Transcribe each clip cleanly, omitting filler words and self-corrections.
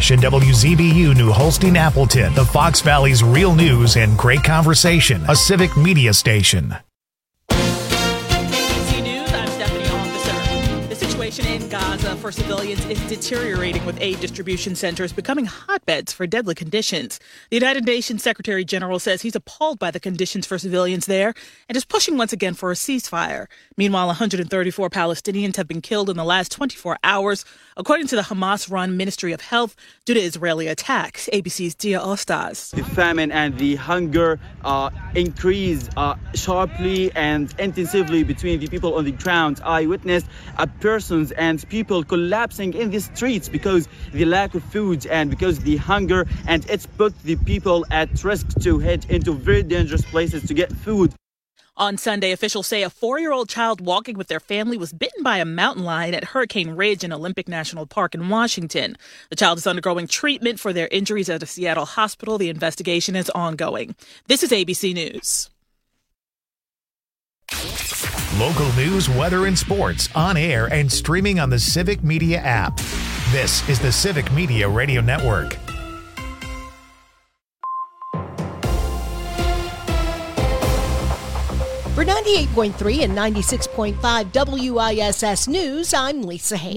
Nash and WZBU New Holstein Appleton, the Fox Valley's real news and great conversation, a civic media station. In Gaza for civilians is deteriorating, with aid distribution centers becoming hotbeds for deadly conditions. The United Nations Secretary General says he's appalled by the conditions for civilians there and is pushing once again for a ceasefire. Meanwhile, 134 Palestinians have been killed in the last 24 hours, according to the Hamas-run Ministry of Health, due to Israeli attacks. ABC's Dia Ostaz. The famine and the hunger increase sharply and intensively between the people on the ground. I witnessed persons and people collapsing in the streets because the lack of food and because the hunger, and it's put the people at risk to head into very dangerous places to get food. On Sunday, officials say a 4-year-old child walking with their family was bitten by a mountain lion at Hurricane Ridge in Olympic National Park in Washington. The child is undergoing treatment for their injuries at a Seattle hospital. The investigation is ongoing. This is ABC News. Local news, weather, and sports on air and streaming on the Civic Media app. This is the Civic Media Radio Network. For 98.3 and 96.5 WISS News, I'm Lisa Hay.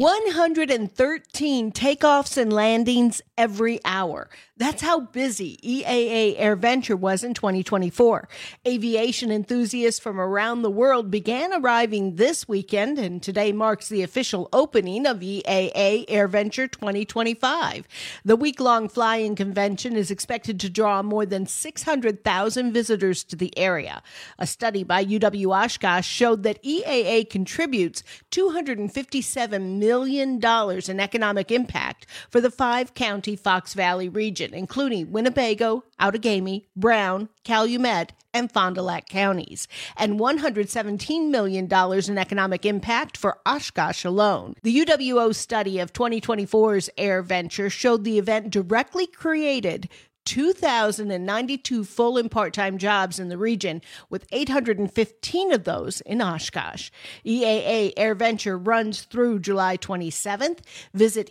113 takeoffs and landings every hour. That's how busy EAA AirVenture was in 2024. Aviation enthusiasts from around the world began arriving this weekend, and today marks the official opening of EAA AirVenture 2025. The week-long flying convention is expected to draw more than 600,000 visitors to the area. A study by UW Oshkosh showed that EAA contributes $257 million in economic impact for the 5-county Fox Valley region, including Winnebago, Outagamie, Brown, Calumet, and Fond du Lac counties, and $117 million in economic impact for Oshkosh alone. The UWO study of 2024's AirVenture showed the event directly created 2,092 full and part-time jobs in the region, with 815 of those in Oshkosh. EAA AirVenture runs through July 27th. Visit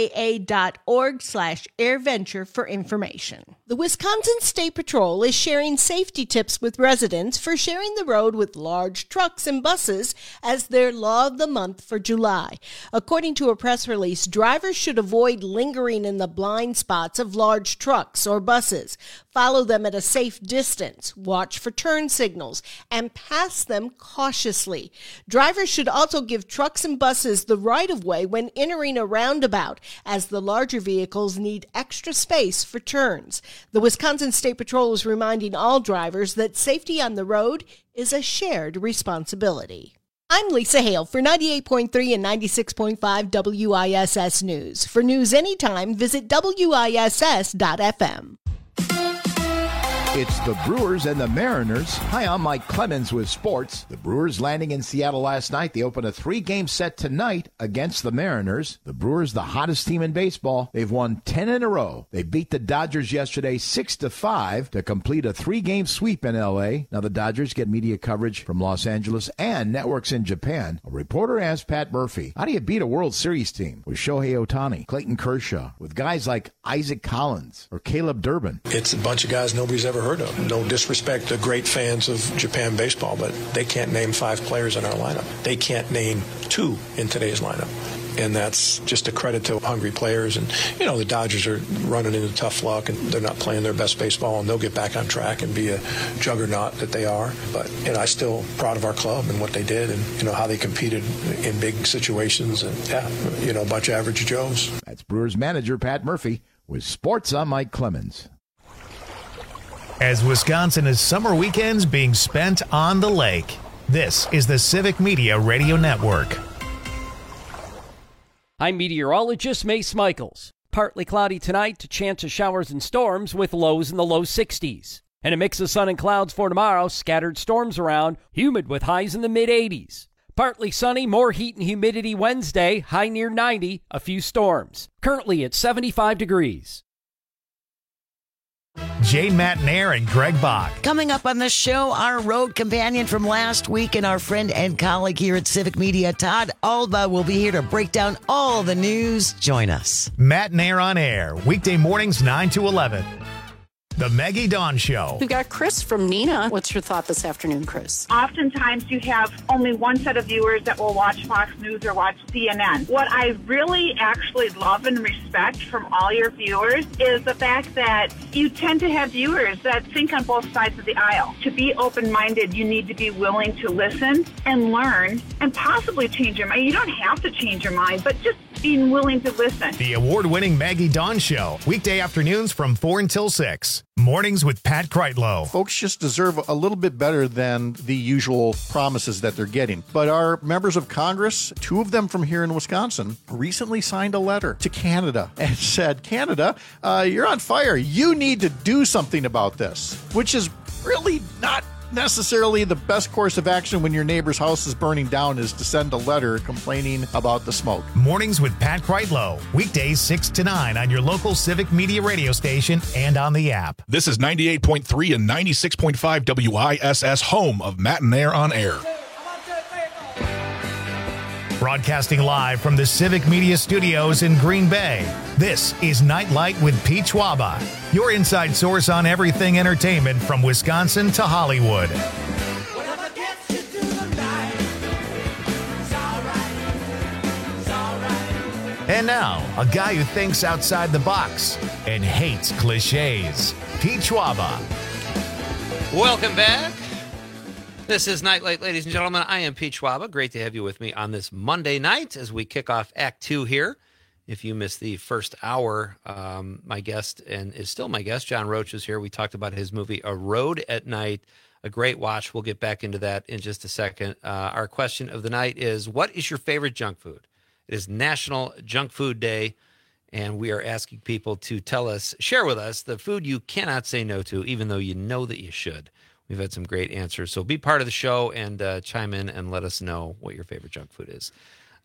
eaa.org/airventure for information. The Wisconsin State Patrol is sharing safety tips with residents for sharing the road with large trucks and buses as their Law of the Month for July. According to a press release, drivers should avoid lingering in the blind spots of large trucks or buses. Follow them at a safe distance, watch for turn signals, and pass them cautiously. Drivers should also give trucks and buses the right-of-way when entering a roundabout, as the larger vehicles need extra space for turns. The Wisconsin State Patrol is reminding all drivers that safety on the road is a shared responsibility. I'm Lisa Hale for 98.3 and 96.5 WISS News. For news anytime, visit WISS.FM. It's the Brewers and the Mariners. Hi, I'm Mike Clemens with sports. The Brewers landing in Seattle last night. They open a 3-game set tonight against the Mariners. The Brewers, the hottest team in baseball. They've won 10 in a row. They beat the Dodgers yesterday 6-5 to complete a 3-game sweep in L.A. Now the Dodgers get media coverage from Los Angeles and networks in Japan. A reporter asked Pat Murphy, how do you beat a World Series team with Shohei Ohtani, Clayton Kershaw, with guys like Isaac Collins or Caleb Durbin? It's a bunch of guys nobody's ever heard of. No disrespect to great fans of Japan baseball, but they can't name 5 players in our lineup. They can't name 2 in today's lineup. And that's just a credit to hungry players. And, you know, the Dodgers are running into tough luck, and they're not playing their best baseball, and they'll get back on track and be a juggernaut that they are. But, you know, I'm still proud of our club and what they did and, you know, how they competed in big situations. And, yeah, you know, a bunch of average Joes. That's Brewers manager Pat Murphy with sports. I'm Mike Clemens. As Wisconsin is summer weekends being spent on the lake, this is the Civic Media Radio Network. I'm meteorologist Mace Michaels. Partly cloudy tonight to chance of showers and storms with lows in the low 60s. And a mix of sun and clouds for tomorrow, scattered storms around, humid with highs in the mid-80s. Partly sunny, more heat and humidity Wednesday, high near 90, a few storms. Currently at 75 degrees. Jane Matnair and Greg Bach. Coming up on the show, our road companion from last week and our friend and colleague here at Civic Media, Todd Alba, will be here to break down all the news. Join us. Matnair on Air, weekday mornings 9 to 11. The Maggie Dawn Show. We got Chris from Neenah. What's your thought this afternoon, Chris? Oftentimes you have only one set of viewers that will watch Fox News or watch CNN. What I really actually love and respect from all your viewers is the fact that you tend to have viewers that think on both sides of the aisle. To be open-minded, you need to be willing to listen and learn and possibly change your mind. You don't have to change your mind, but just being willing to listen. The award-winning Maggie Dawn Show, weekday afternoons from 4 until 6. Mornings with Pat Kreitlow. Folks just deserve a little bit better than the usual promises that they're getting. But our members of Congress, 2 of them from here in Wisconsin, recently signed a letter to Canada and said, Canada, you're on fire. You need to do something about this, which is really not necessarily the best course of action when your neighbor's house is burning down, is to send a letter complaining about the smoke. Mornings with Pat Kreitlow, weekdays 6 to 9 on your local Civic Media radio station and on the app. This is 98.3 and 96.5 WISS, home of Matt and Air on Air. Broadcasting live from the Civic Media Studios in Green Bay, this is Nightlight with Pete Schwaba, your inside source on everything entertainment from Wisconsin to Hollywood. And now, a guy who thinks outside the box and hates cliches, Pete Schwaba. Welcome back. This is Nightlight, ladies and gentlemen. I am Pete Schwaba. Great to have you with me on this Monday night as we kick off Act 2 here. If you missed the first hour, my guest, and is still my guest, John Roach, is here. We talked about his movie, A Road at Night, a great watch. We'll get back into that in just a second. Our question of the night is, what is your favorite junk food? It is National Junk Food Day, and we are asking people to tell us, share with us, the food you cannot say no to, even though you know that you should. We've had some great answers. So be part of the show and chime in and let us know what your favorite junk food is.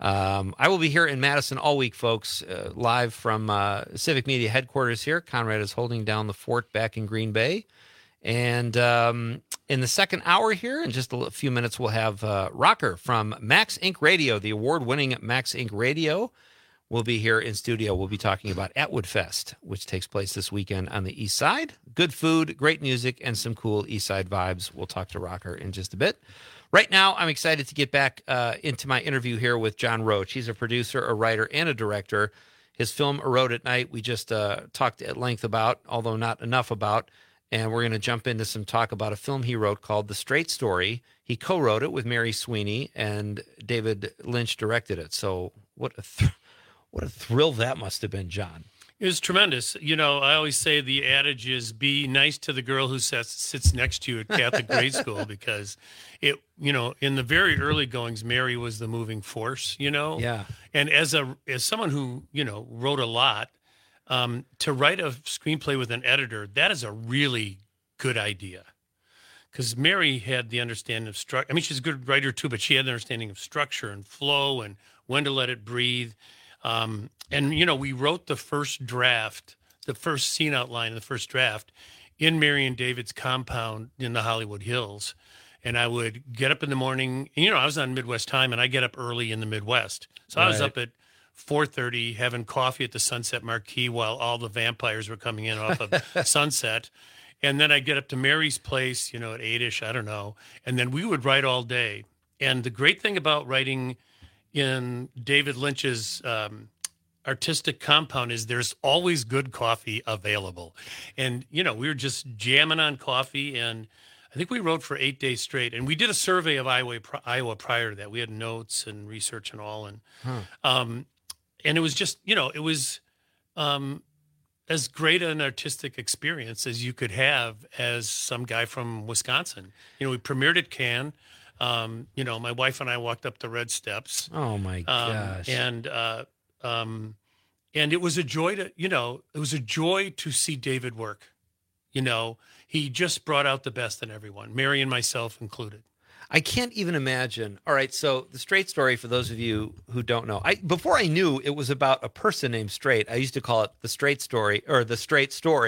I will be here in Madison all week, folks, live from Civic Media headquarters here. Conrad is holding down the fort back in Green Bay. And in the second hour here, in just a few minutes, we'll have Rocker from Max Inc. Radio, the award-winning Max Inc. Radio. Will be here in studio. We'll be talking about Atwood Fest, which takes place this weekend on the East Side. Good food, great music, and some cool East Side vibes. We'll talk to Rocker in just a bit. Right now, I'm excited to get back into my interview here with John Roach. He's a producer, a writer, and a director. His film, A Road at Night, we just talked at length about, although not enough about, and we're going to jump into some talk about a film he wrote called The Straight Story. He co-wrote it with Mary Sweeney, and David Lynch directed it. So what a thrill that must have been, John. It was tremendous. You know, I always say the adage is be nice to the girl who sits next to you at Catholic grade school, because it, you know, in the very early goings, Mary was the moving force, you know? Yeah. And as someone who, you know, wrote a lot, to write a screenplay with an editor, that is a really good idea. Because Mary had the understanding of structure. I mean, she's a good writer too, but she had the understanding of structure and flow and when to let it breathe. And, you know, we wrote the first draft, the first scene outline, the first draft in Mary and David's compound in the Hollywood Hills. And I would get up in the morning, and, you know, I was on Midwest time, and I get up early in the Midwest. So I was up at 4:30 having coffee at the Sunset Marquee while all the vampires were coming in off of Sunset. And then I'd get up to Mary's place, you know, at 8-ish, I don't know. And then we would write all day. And the great thing about writing in David Lynch's artistic compound is there's always good coffee available. And, you know, we were just jamming on coffee, and I think we wrote for 8 days straight. And we did a survey of Iowa prior to that. We had notes and research and all. And it was just, you know, it was as great an artistic experience as you could have as some guy from Wisconsin. You know, we premiered at Cannes. You know, my wife and I walked up the red steps. Oh my gosh. And it was a joy to see David work. You know, he just brought out the best in everyone, Mary and myself included. I can't even imagine. All right, so The Straight Story, for those of you who don't know, before I knew it was about a person named Straight, I used to call it The Straight Story, or The Straight Story,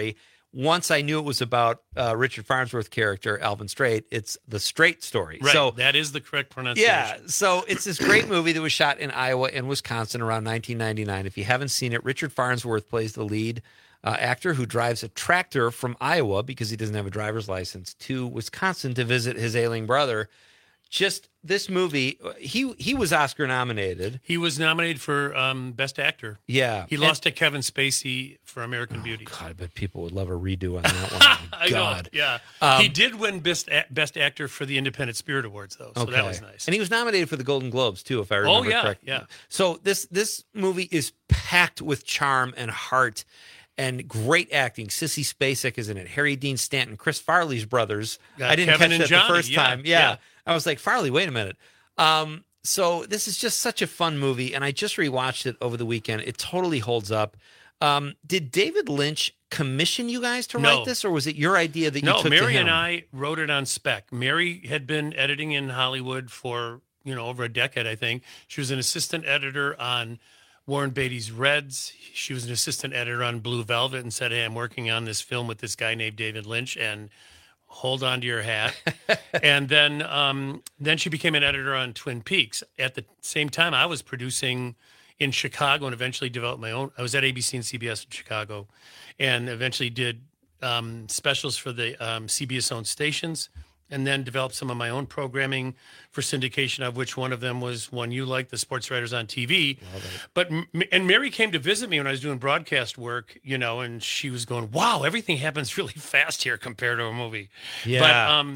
once I knew it was about Richard Farnsworth character, Alvin Straight, it's The Straight Story. Right. So that is the correct pronunciation. yeah, so it's this great movie that was shot in Iowa and Wisconsin around 1999. If you haven't seen it, Richard Farnsworth plays the lead actor who drives a tractor from Iowa because he doesn't have a driver's license to Wisconsin to visit his ailing brother. Just this movie, he was Oscar nominated. He was nominated for Best Actor. Yeah. He lost to Kevin Spacey for American Beauty. God, I bet people would love a redo on that one. Oh, I God. know, yeah. He did win Best Actor for the Independent Spirit Awards, though, so that was nice. And he was nominated for the Golden Globes, too, if I remember correctly. Yeah. So this movie is packed with charm and heart and great acting. Sissy Spacek is in it. Harry Dean Stanton, Chris Farley's brothers. I didn't Kevin catch and that Johnny. the first time. Yeah. I was like, Farley, wait a minute. So this is just such a fun movie, and I just rewatched it over the weekend. It totally holds up. Did David Lynch commission you guys to write this, or was it your idea that you took to him? No, Mary and I wrote it on spec. Mary had been editing in Hollywood for, over a decade, I think. She was an assistant editor on Warren Beatty's Reds. She was an assistant editor on Blue Velvet and said, hey, I'm working on this film with this guy named David Lynch, and hold on to your hat. And then she became an editor on Twin Peaks. At the same time, I was producing in Chicago and eventually developed my own. I was at ABC and CBS in Chicago and eventually did specials for the CBS-owned stations, and then developed some of my own programming for syndication, of which one of them was one you like, the Sports Writers on TV. And Mary came to visit me when I was doing broadcast work, and she was going, wow, everything happens really fast here compared to a movie. Yeah.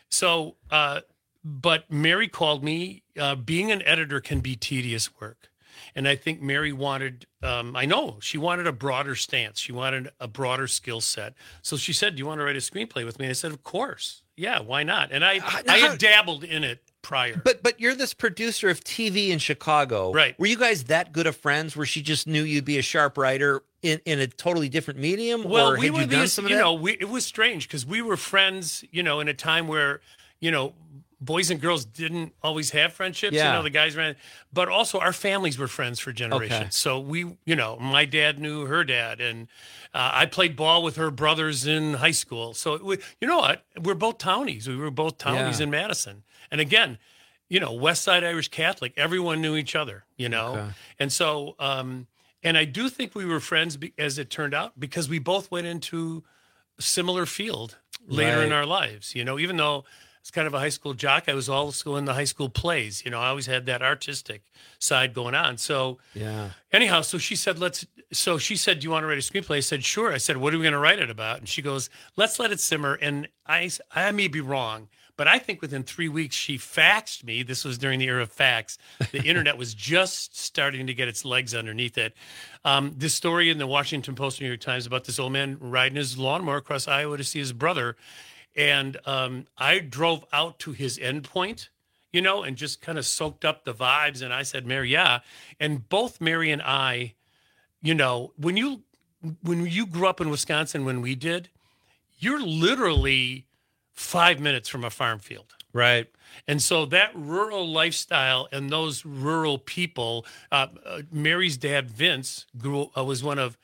But Mary called me. Being an editor can be tedious work. And I think Mary wanted, she wanted a broader stance. She wanted a broader skill set. So she said, do you want to write a screenplay with me? And I said, of course. Yeah, why not? And I had dabbled in it prior. But you're this producer of TV in Chicago. Right. Were you guys that good of friends where she just knew you'd be a sharp writer in a totally different medium? Well, or we had were you done some of that? it was strange because we were friends, in a time where, boys and girls didn't always have friendships. Yeah. The guys ran, but also our families were friends for generations. Okay. So we, my dad knew her dad, and I played ball with her brothers in high school. So you know what? We're both townies. We were both townies in Madison. And again, West Side Irish Catholic, everyone knew each other, Okay. And so, and I do think we were friends as it turned out, because we both went into a similar field later in our lives, even though it's kind of a high school jock. I was also in the high school plays. I always had that artistic side going on. So anyhow, so she said, do you want to write a screenplay? I said, sure. I said, what are we going to write it about? And she goes, let's let it simmer. And I may be wrong, but I think within 3 weeks she faxed me. This was during the era of fax. The internet was just starting to get its legs underneath it. This story in the Washington Post, New York Times, about this old man riding his lawnmower across Iowa to see his brother. And I drove out to his endpoint, and just kind of soaked up the vibes. And I said, Mary, yeah. And both Mary and I, when you grew up in Wisconsin, when we did, you're literally 5 minutes from a farm field. Right. And so that rural lifestyle and those rural people, Mary's dad, Vince, was one of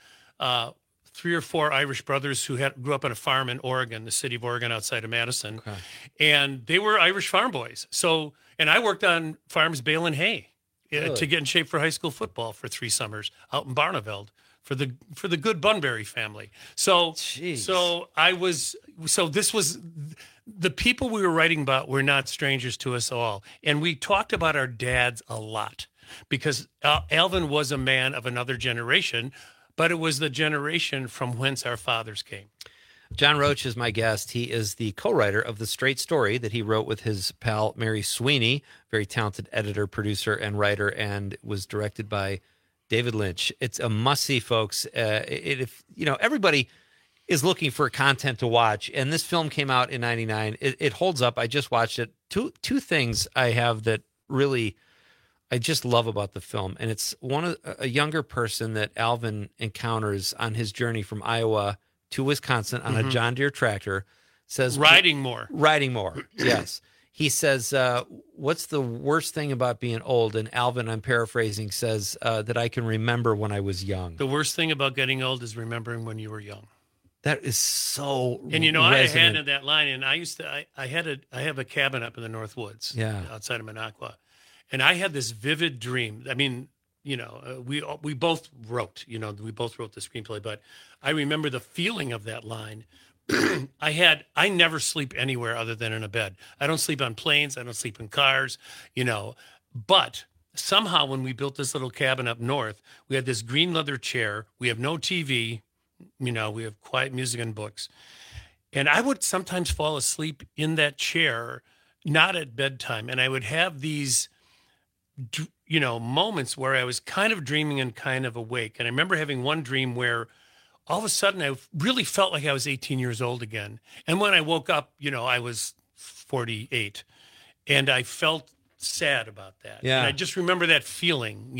3 or 4 Irish brothers who grew up on a farm in Oregon, the city of Oregon outside of Madison. Okay. And they were Irish farm boys. So, and I worked on farms baling hay to get in shape for high school football for 3 summers out in Barneveld for the good Bunbury family. So, this was, the people we were writing about were not strangers to us all. And we talked about our dads a lot because Alvin was a man of another generation, but it was the generation from whence our fathers came. John Roach is my guest. He is the co-writer of The Straight Story that he wrote with his pal Mary Sweeney, very talented editor, producer, and writer, and was directed by David Lynch. It's a must-see, folks. Everybody is looking for content to watch, and this film came out in '99. It holds up. I just watched it. Two things I have that really I just love about the film, and it's a younger person that Alvin encounters on his journey from Iowa to Wisconsin on a John Deere tractor. Says riding more, yes. He says, "What's the worst thing about being old?" And Alvin, I'm paraphrasing, says that I can remember when I was young. The worst thing about getting old is remembering when you were young. That is so And you know, I resonant. had that line, and I have a cabin up in the North Woods, outside of Minocqua, and I had this vivid dream. I mean, you know, we both wrote, the screenplay, but I remember the feeling of that line. I never sleep anywhere other than in a bed. I don't sleep on planes. I don't sleep in cars, but somehow when we built this little cabin up north, we had this green leather chair. We have no TV. We have quiet music and books. And I would sometimes fall asleep in that chair, not at bedtime. And I would have these, moments where I was kind of dreaming and kind of awake. And I remember having one dream where all of a sudden I really felt like I was 18 years old again. And when I woke up, I was 48. And I felt sad about that. Yeah. And I just remember that feeling,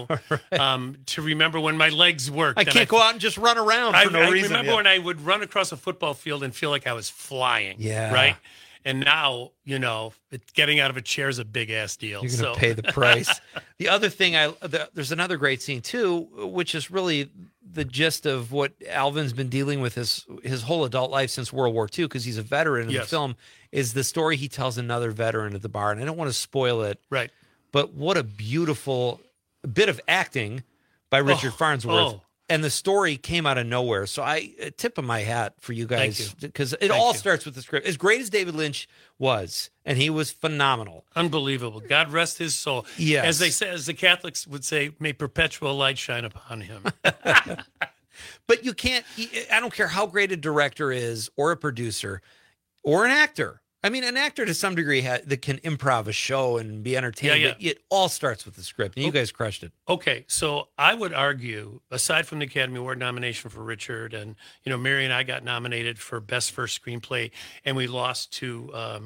to remember when my legs worked. I can't go out and just run around for no reason. I remember when I would run across a football field and feel like I was flying. Yeah. Right. And now, getting out of a chair is a big ass deal. You're going to pay the price. The other thing, there's another great scene too, which is really the gist of what Alvin's been dealing with his whole adult life since World War II, because he's a veteran in the film, is the story he tells another veteran at the bar. And I don't want to spoil it. Right. But what a beautiful bit of acting by Richard Farnsworth. Oh. And the story came out of nowhere. So a tip of my hat for you guys, because it all starts with the script. As great as David Lynch was, and he was phenomenal. Unbelievable. God rest his soul. Yes. As they say, as the Catholics would say, may perpetual light shine upon him. But you can't, I don't care how great a director is, or a producer, or an actor. I mean, an actor to some degree that can improv a show and be entertaining, but it all starts with the script, and you guys crushed it. Okay, so I would argue, aside from the Academy Award nomination for Richard, and, Mary and I got nominated for Best First Screenplay, and we lost to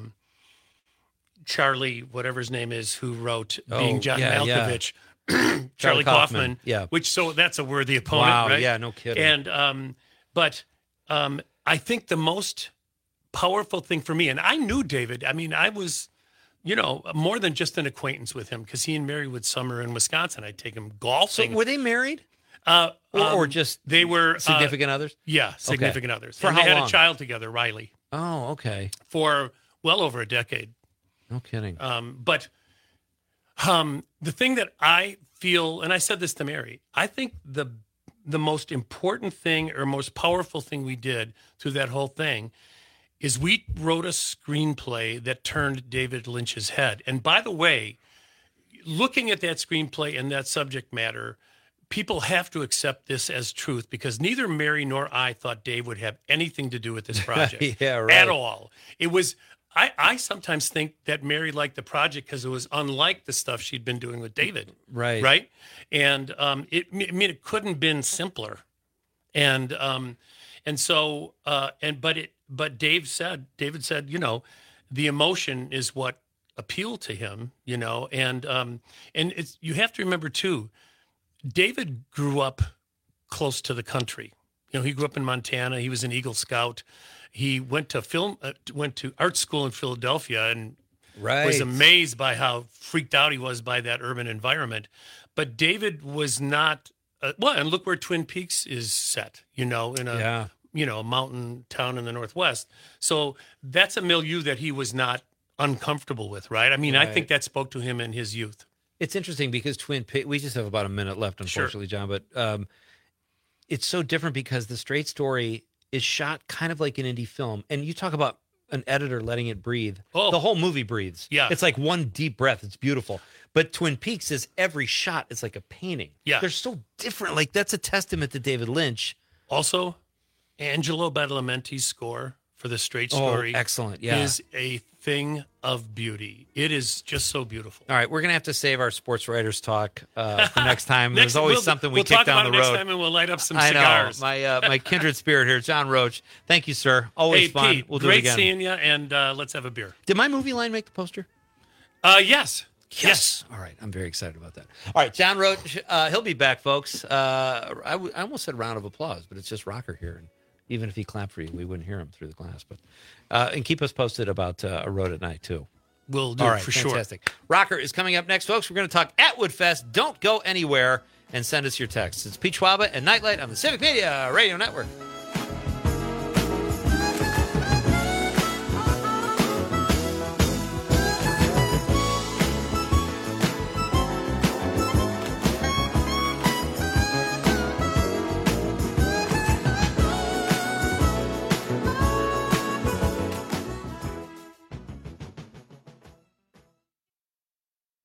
Charlie, whatever his name is, who wrote Being John Malkovich. Charlie Kaufman. Yeah. So that's a worthy opponent, wow, right? Yeah, no kidding. And, but I think the most powerful thing for me, and I knew David. I mean, I was, more than just an acquaintance with him, because he and Mary would summer in Wisconsin. I'd take him golfing. So were they married? Or just they were significant others? Yeah, significant others. For and how they had long? a child together, Riley. Oh, okay. For well over a decade. No kidding. But the thing that I feel, and I said this to Mary, I think the most important thing or most powerful thing we did through that whole thing is we wrote a screenplay that turned David Lynch's head. And by the way, looking at that screenplay and that subject matter, people have to accept this as truth, because neither Mary nor I thought Dave would have anything to do with this project. Yeah, right. At all. It was, I sometimes think that Mary liked the project because it was unlike the stuff she'd been doing with David. Right. Right? And it couldn't have been simpler. But David said, the emotion is what appealed to him, and it's, you have to remember too, David grew up close to the country. He grew up in Montana. He was an Eagle Scout. He went to art school in Philadelphia, and was amazed by how freaked out he was by that urban environment. But David was not, and look where Twin Peaks is set, in a mountain town in the Northwest. So that's a milieu that he was not uncomfortable with, right? I mean, I think that spoke to him in his youth. It's interesting because Twin Peaks, we just have about a minute left, unfortunately, John, but it's so different because The Straight Story is shot kind of like an indie film. And you talk about an editor letting it breathe. The whole movie breathes. Yeah. It's like one deep breath. It's beautiful. But Twin Peaks is every shot is like a painting. Yeah. They're so different. Like, that's a testament to David Lynch. Also, Angelo Badalamenti's score for The Straight Story excellent. Yeah. is a thing of beauty. It is just so beautiful. All right, we're going to have to save our sports writers talk for next time. There's always something we kick down the road. We'll talk about it next time, and we'll light up some cigars. I know. My kindred spirit here, John Roach. Thank you, sir. Always fun. Pete, we'll do it again. Great seeing you, and let's have a beer. Did my movie line make the poster? Yes. Yes. All right. I'm very excited about that. All right. John Roach, he'll be back, folks. I almost said round of applause, but it's just Rocker here. And even if he clapped for you, we wouldn't hear him through the glass. But and keep us posted about A Road at Night, too. We'll do All right, for fantastic. sure. Rocker is coming up next, folks. We're going to talk Atwood Fest. Don't go anywhere and send us your texts. It's Pete Schwaba and Nightlight on the Civic Media Radio Network.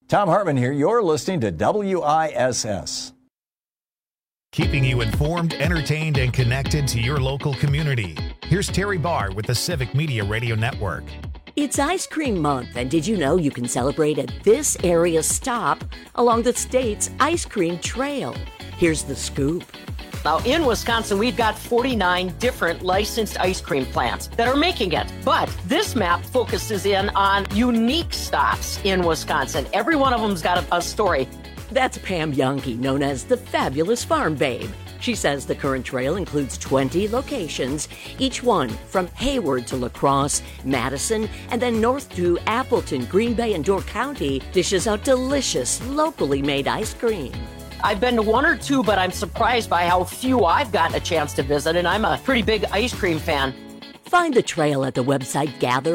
Tom Hartman here. You're listening to WISS. Keeping you informed, entertained, and connected to your local community. Here's Terry Barr with the Civic Media Radio Network. It's Ice Cream Month, and did you know you can celebrate at this area stop along the state's ice cream trail? Here's the scoop. Now, in Wisconsin, we've got 49 different licensed ice cream plants that are making it. But this map focuses in on unique stops in Wisconsin. Every one of them's got a story. That's Pam Yonke, known as the Fabulous Farm Babe. She says the current trail includes 20 locations, each one from Hayward to La Crosse, Madison, and then north to Appleton, Green Bay, and Door County dishes out delicious, locally made ice cream. I've been to one or two, but I'm surprised by how few I've gotten a chance to visit, and I'm a pretty big ice cream fan. Find the trail at the website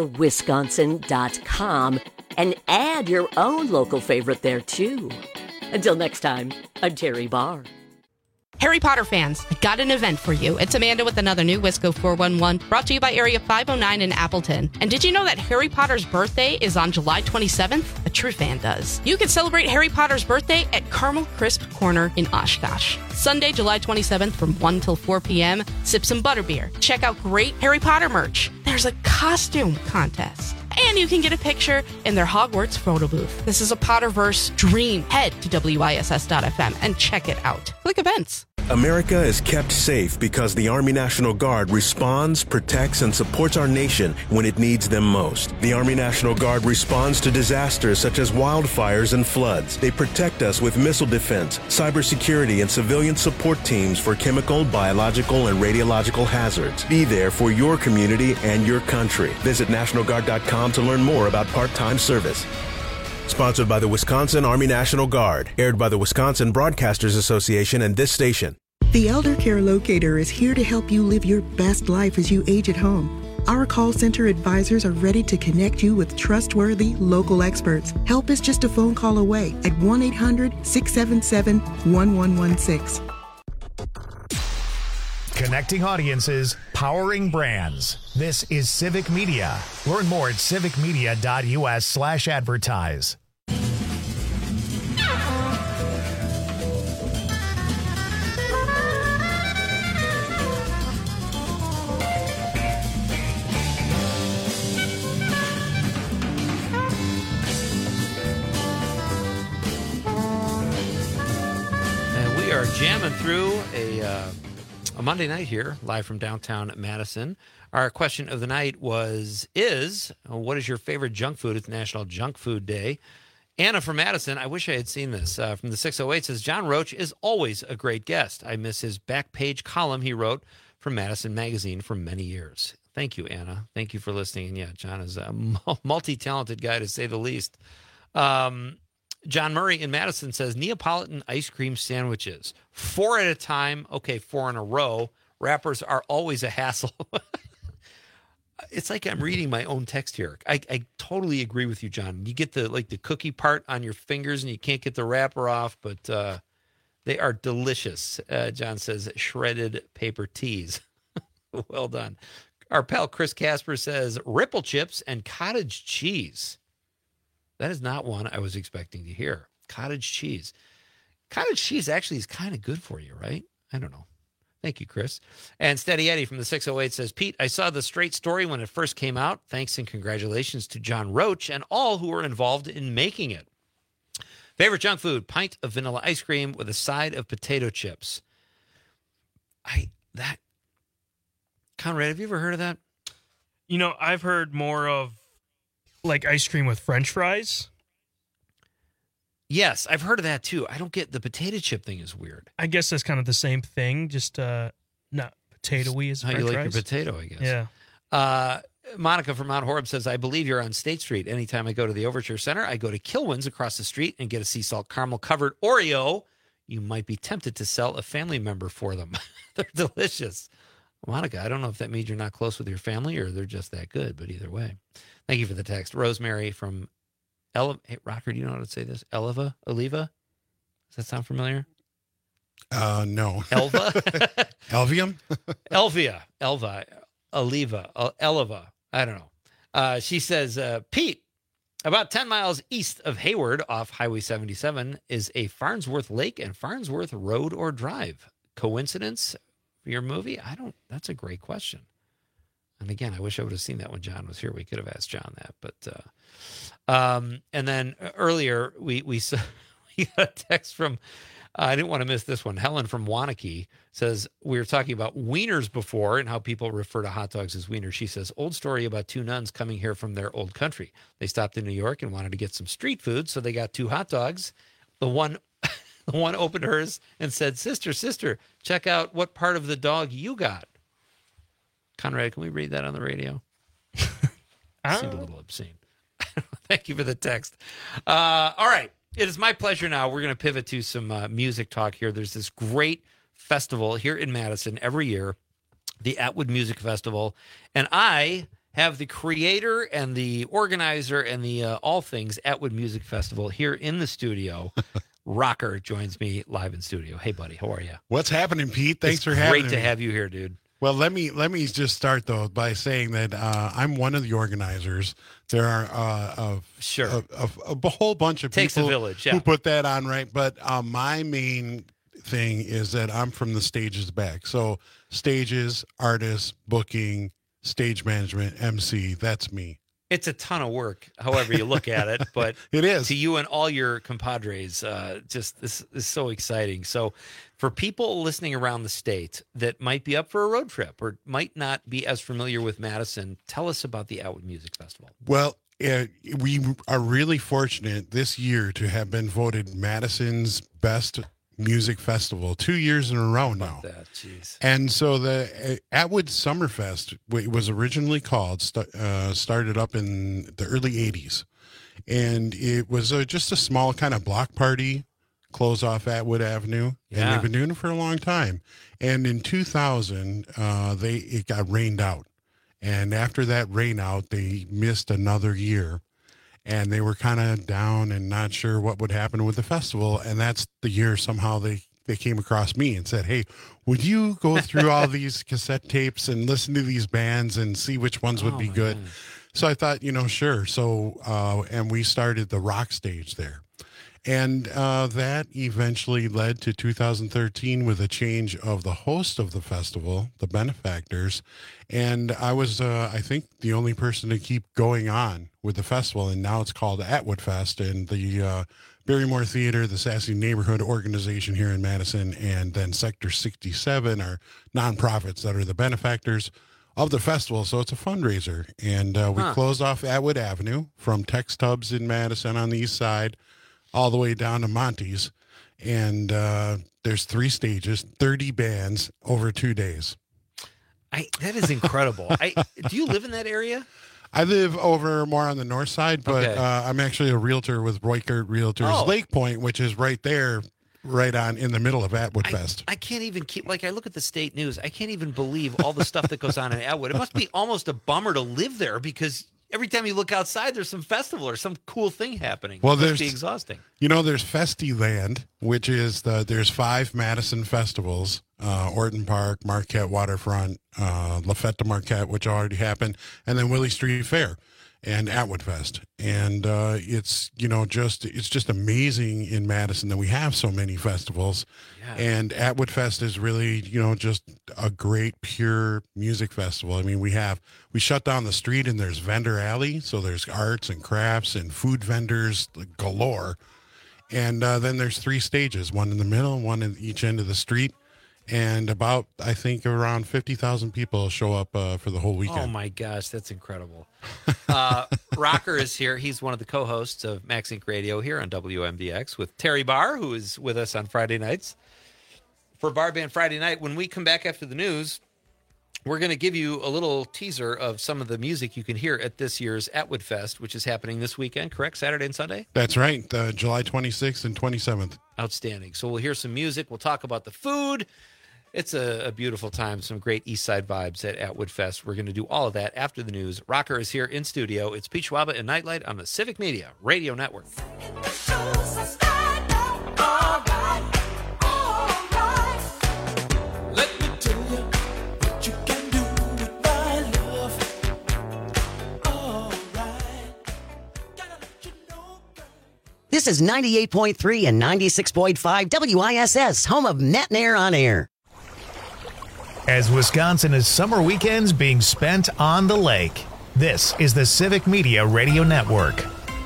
gatherwisconsin.com and add your own local favorite there, too. Until next time, I'm Terry Barr. Harry Potter fans, I got an event for you. It's Amanda with another new Wisco 411, brought to you by Area 509 in Appleton. And did you know that Harry Potter's birthday is on July 27th? A true fan does. You can celebrate Harry Potter's birthday at Caramel Crisp Corner in Oshkosh. Sunday, July 27th from 1 till 4 p.m., sip some butterbeer. Check out great Harry Potter merch. There's a costume contest. And you can get a picture in their Hogwarts photo booth. This is a Potterverse dream. Head to WISS.FM and check it out. Click events. America is kept safe because the Army National Guard responds, protects, and supports our nation when it needs them most. The Army National Guard responds to disasters such as wildfires and floods. They protect us with missile defense, cybersecurity, and civilian support teams for chemical, biological, and radiological hazards. Be there for your community and your country. Visit NationalGuard.com to learn more about part-time service. Sponsored by the Wisconsin Army National Guard. Aired by the Wisconsin Broadcasters Association and this station. The Elder Care Locator is here to help you live your best life as you age at home. Our call center advisors are ready to connect you with trustworthy local experts. Help is just a phone call away at 1-800-677-1116. Connecting audiences, powering brands. This is Civic Media. Learn more at civicmedia.us/advertise. And we are jamming through a Monday night here, live from downtown Madison. Our question of the night was, what is your favorite junk food? It's National Junk Food Day. Anna from Madison, I wish I had seen this, from the 608 says, John Roach is always a great guest. I miss his back page column he wrote for Madison Magazine for many years. Thank you, Anna. Thank you for listening. And yeah, John is a multi-talented guy, to say the least. John Murray in Madison says, Neapolitan ice cream sandwiches. 4 at a time. Okay, 4 in a row. Wrappers are always a hassle. It's like I'm reading my own text here. I totally agree with you, John. You get the cookie part on your fingers and you can't get the wrapper off, but they are delicious. John says, shredded paper teas. Well done. Our pal Chris Casper says, Ripple chips and cottage cheese. That is not one I was expecting to hear. Cottage cheese. Cottage cheese actually is kind of good for you, right? I don't know. Thank you, Chris. And Steady Eddie from the 608 says, Pete, I saw the Straight Story when it first came out. Thanks and congratulations to John Roach and all who were involved in making it. Favorite junk food, pint of vanilla ice cream with a side of potato chips. Conrad, have you ever heard of that? You know, I've heard more of like ice cream with French fries. Yes, I've heard of that too. I don't get the potato chip thing is weird. I guess that's kind of the same thing, just not potato-y as French fries. How you like fries. your potato, I guess. Yeah. Monica from Mount Horeb says, I believe you're on State Street. Anytime I go to the Overture Center, I go to Kilwins across the street and get a sea salt caramel covered Oreo. You might be tempted to sell a family member for them. They're delicious. Monica, I don't know if that means you're not close with your family or they're just that good, but either way. Thank you for the text. Rosemary from hey, Rocker, do you know how to say this? Oliva? Does that sound familiar? No. Elva? Elvium? Elvia. Elva. Oliva. Elva. I don't know. She says, Pete, About 10 miles east of Hayward off Highway 77 is a Farnsworth Lake and Farnsworth Road or Drive. Coincidence for your movie? That's a great question. And again, I wish I would have seen that when John was here. We could have asked John that. But and then earlier we got a text from, I didn't want to miss this one. Helen from Wanakee says, we were talking about wieners before and how people refer to hot dogs as wieners. She says, old story about two nuns coming here from their old country. They stopped in New York and wanted to get some street food, so they got 2 hot dogs. The one opened hers and said, sister, check out what part of the dog you got. Conrad, can we read that on the radio? Seemed a little obscene. Thank you for the text. All right. It is my pleasure now. We're going to pivot to some music talk here. There's this great festival here in Madison every year, the Atwood Music Festival. And I have the creator and the organizer and the all things Atwood Music Festival here in the studio. Rocker joins me live in studio. Hey, buddy. How are you? What's happening, Pete? Thanks for having me. Great to have you here, dude. Well, let me just start, though, by saying that I'm one of the organizers. There are a whole bunch of Takes people a village, who put that on, right? But my main thing is that I'm from the stages back. So stages, artists, booking, stage management, MC, that's me. It's a ton of work, however you look at it, but it is. To you and all your compadres, just this is so exciting. So for people listening around the state that might be up for a road trip or might not be as familiar with Madison, tell us about the Atwood Music Festival. Well, we are really fortunate this year to have been voted Madison's best music festival 2 years in a row now. And so the Atwood Summerfest was originally called, started up in the early 80s. And it was just a small kind of block party, close off Atwood Avenue. And they've been doing it for a long time. And in 2000, it got rained out. And after that rain out, they missed another year. And they were kind of down and not sure what would happen with the festival. And that's the year somehow they came across me and said, hey, would you go through all these cassette tapes and listen to these bands and see which ones would be good? God. So I thought, sure. So, and we started the rock stage there. And that eventually led to 2013 with a change of the host of the festival, the Benefactors. And I was, I think, the only person to keep going on with the festival. And now it's called Atwood Fest. And the Barrymore Theater, the Sassy Neighborhood Organization here in Madison, and then Sector 67 are nonprofits that are the benefactors of the festival. So it's a fundraiser. And we closed off Atwood Avenue from Tex Tubbs in Madison on the east side all the way down to Monty's. And there's 3 stages, 30 bands over 2 days. That is incredible. Do you live in that area? I live over more on the north side, but I'm actually a realtor with Roykert Realtors Lake Point, which is right there, right on in the middle of Atwood Fest. I can't even I look at the state news. I can't even believe all the stuff that goes on in Atwood. It must be almost a bummer to live there because every time you look outside, there's some festival or some cool thing happening. Well, it must be exhausting. There's Festiland, which is there's 5 Madison festivals, Orton Park, Marquette Waterfront, La Fête de Marquette, which already happened, and then Willie Street Fair and Atwood Fest. And it's just amazing in Madison that we have so many festivals. Yeah. And Atwood Fest is really, just a great pure music festival. I mean, we shut down the street and there's vendor alley. So there's arts and crafts and food vendors galore. And then there's 3 stages, one in the middle, one in each end of the street. And about, I think, around 50,000 people show up for the whole weekend. Oh, my gosh. That's incredible. Rocker is here. He's one of the co-hosts of Max Inc. Radio here on WMDX with Terry Barr, who is with us on Friday nights. For Bar Band Friday night, when we come back after the news, we're going to give you a little teaser of some of the music you can hear at this year's Atwood Fest, which is happening this weekend, correct? Saturday and Sunday? That's right. July 26th and 27th. Outstanding. So we'll hear some music. We'll talk about the food. It's a beautiful time. Some great East Side vibes at Atwood Fest. We're going to do all of that after the news. Rocker is here in studio. It's Pete Schwaba and Nightlight on the Civic Media Radio Network. This is 98.3 and 96.5 WISS, home of Matt and Air on Air. As Wisconsin is summer weekends being spent on the lake, this is the Civic Media Radio Network.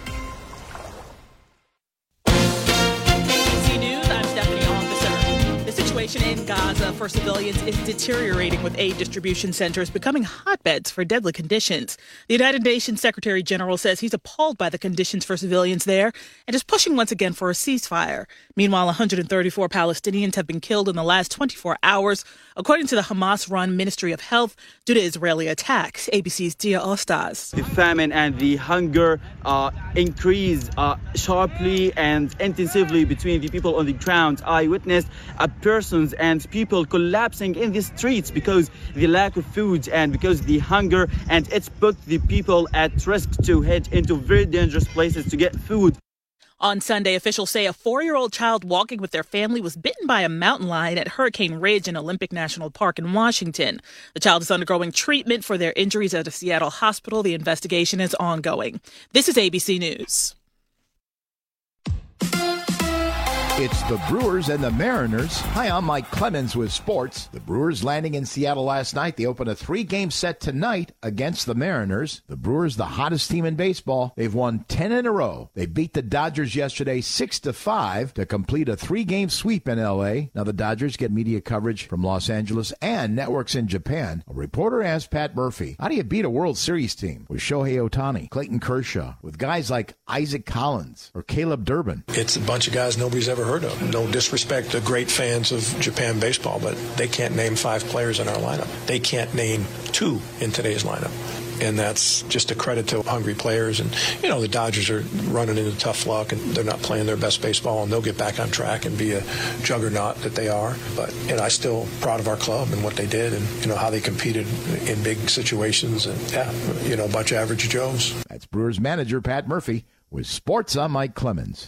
In Gaza for civilians is deteriorating, with aid distribution centers becoming hotbeds for deadly conditions. The United Nations Secretary General says he's appalled by the conditions for civilians there and is pushing once again for a ceasefire. Meanwhile, 134 Palestinians have been killed in the last 24 hours, according to the Hamas-run Ministry of Health, due to Israeli attacks. ABC's Dia Ostaz. The famine and the hunger increase sharply and intensively between the people on the ground. I witnessed persons and people collapsing in the streets because the lack of food and because the hunger, and it's put the people at risk to head into very dangerous places to get food. On Sunday, officials say a 4-year-old child walking with their family was bitten by a mountain lion at Hurricane Ridge in Olympic National Park in Washington. The child is undergoing treatment for their injuries at a Seattle hospital. The investigation is ongoing. This is ABC News. It's the Brewers and the Mariners. Hi, I'm Mike Clemens with sports. The Brewers landing in Seattle last night. They open a 3-game set tonight against the Mariners. The Brewers, the hottest team in baseball. They've won 10 in a row. They beat the Dodgers yesterday 6-5 to complete a 3-game sweep in L.A. Now the Dodgers get media coverage from Los Angeles and networks in Japan. A reporter asked Pat Murphy, how do you beat a World Series team with Shohei Ohtani, Clayton Kershaw, with guys like Isaac Collins or Caleb Durbin? It's a bunch of guys nobody's ever heard of. No disrespect to great fans of Japan baseball, but they can't name 5 players in our lineup. They can't name 2 in today's lineup. And that's just a credit to hungry players. And, you know, the Dodgers are running into tough luck, and they're not playing their best baseball, and they'll get back on track and be a juggernaut that they are. But, you know, I'm still proud of our club and what they did and, you know, how they competed in big situations. And, yeah, you know, a bunch of average Joes. That's Brewers manager Pat Murphy with sports. I'm Mike Clemens.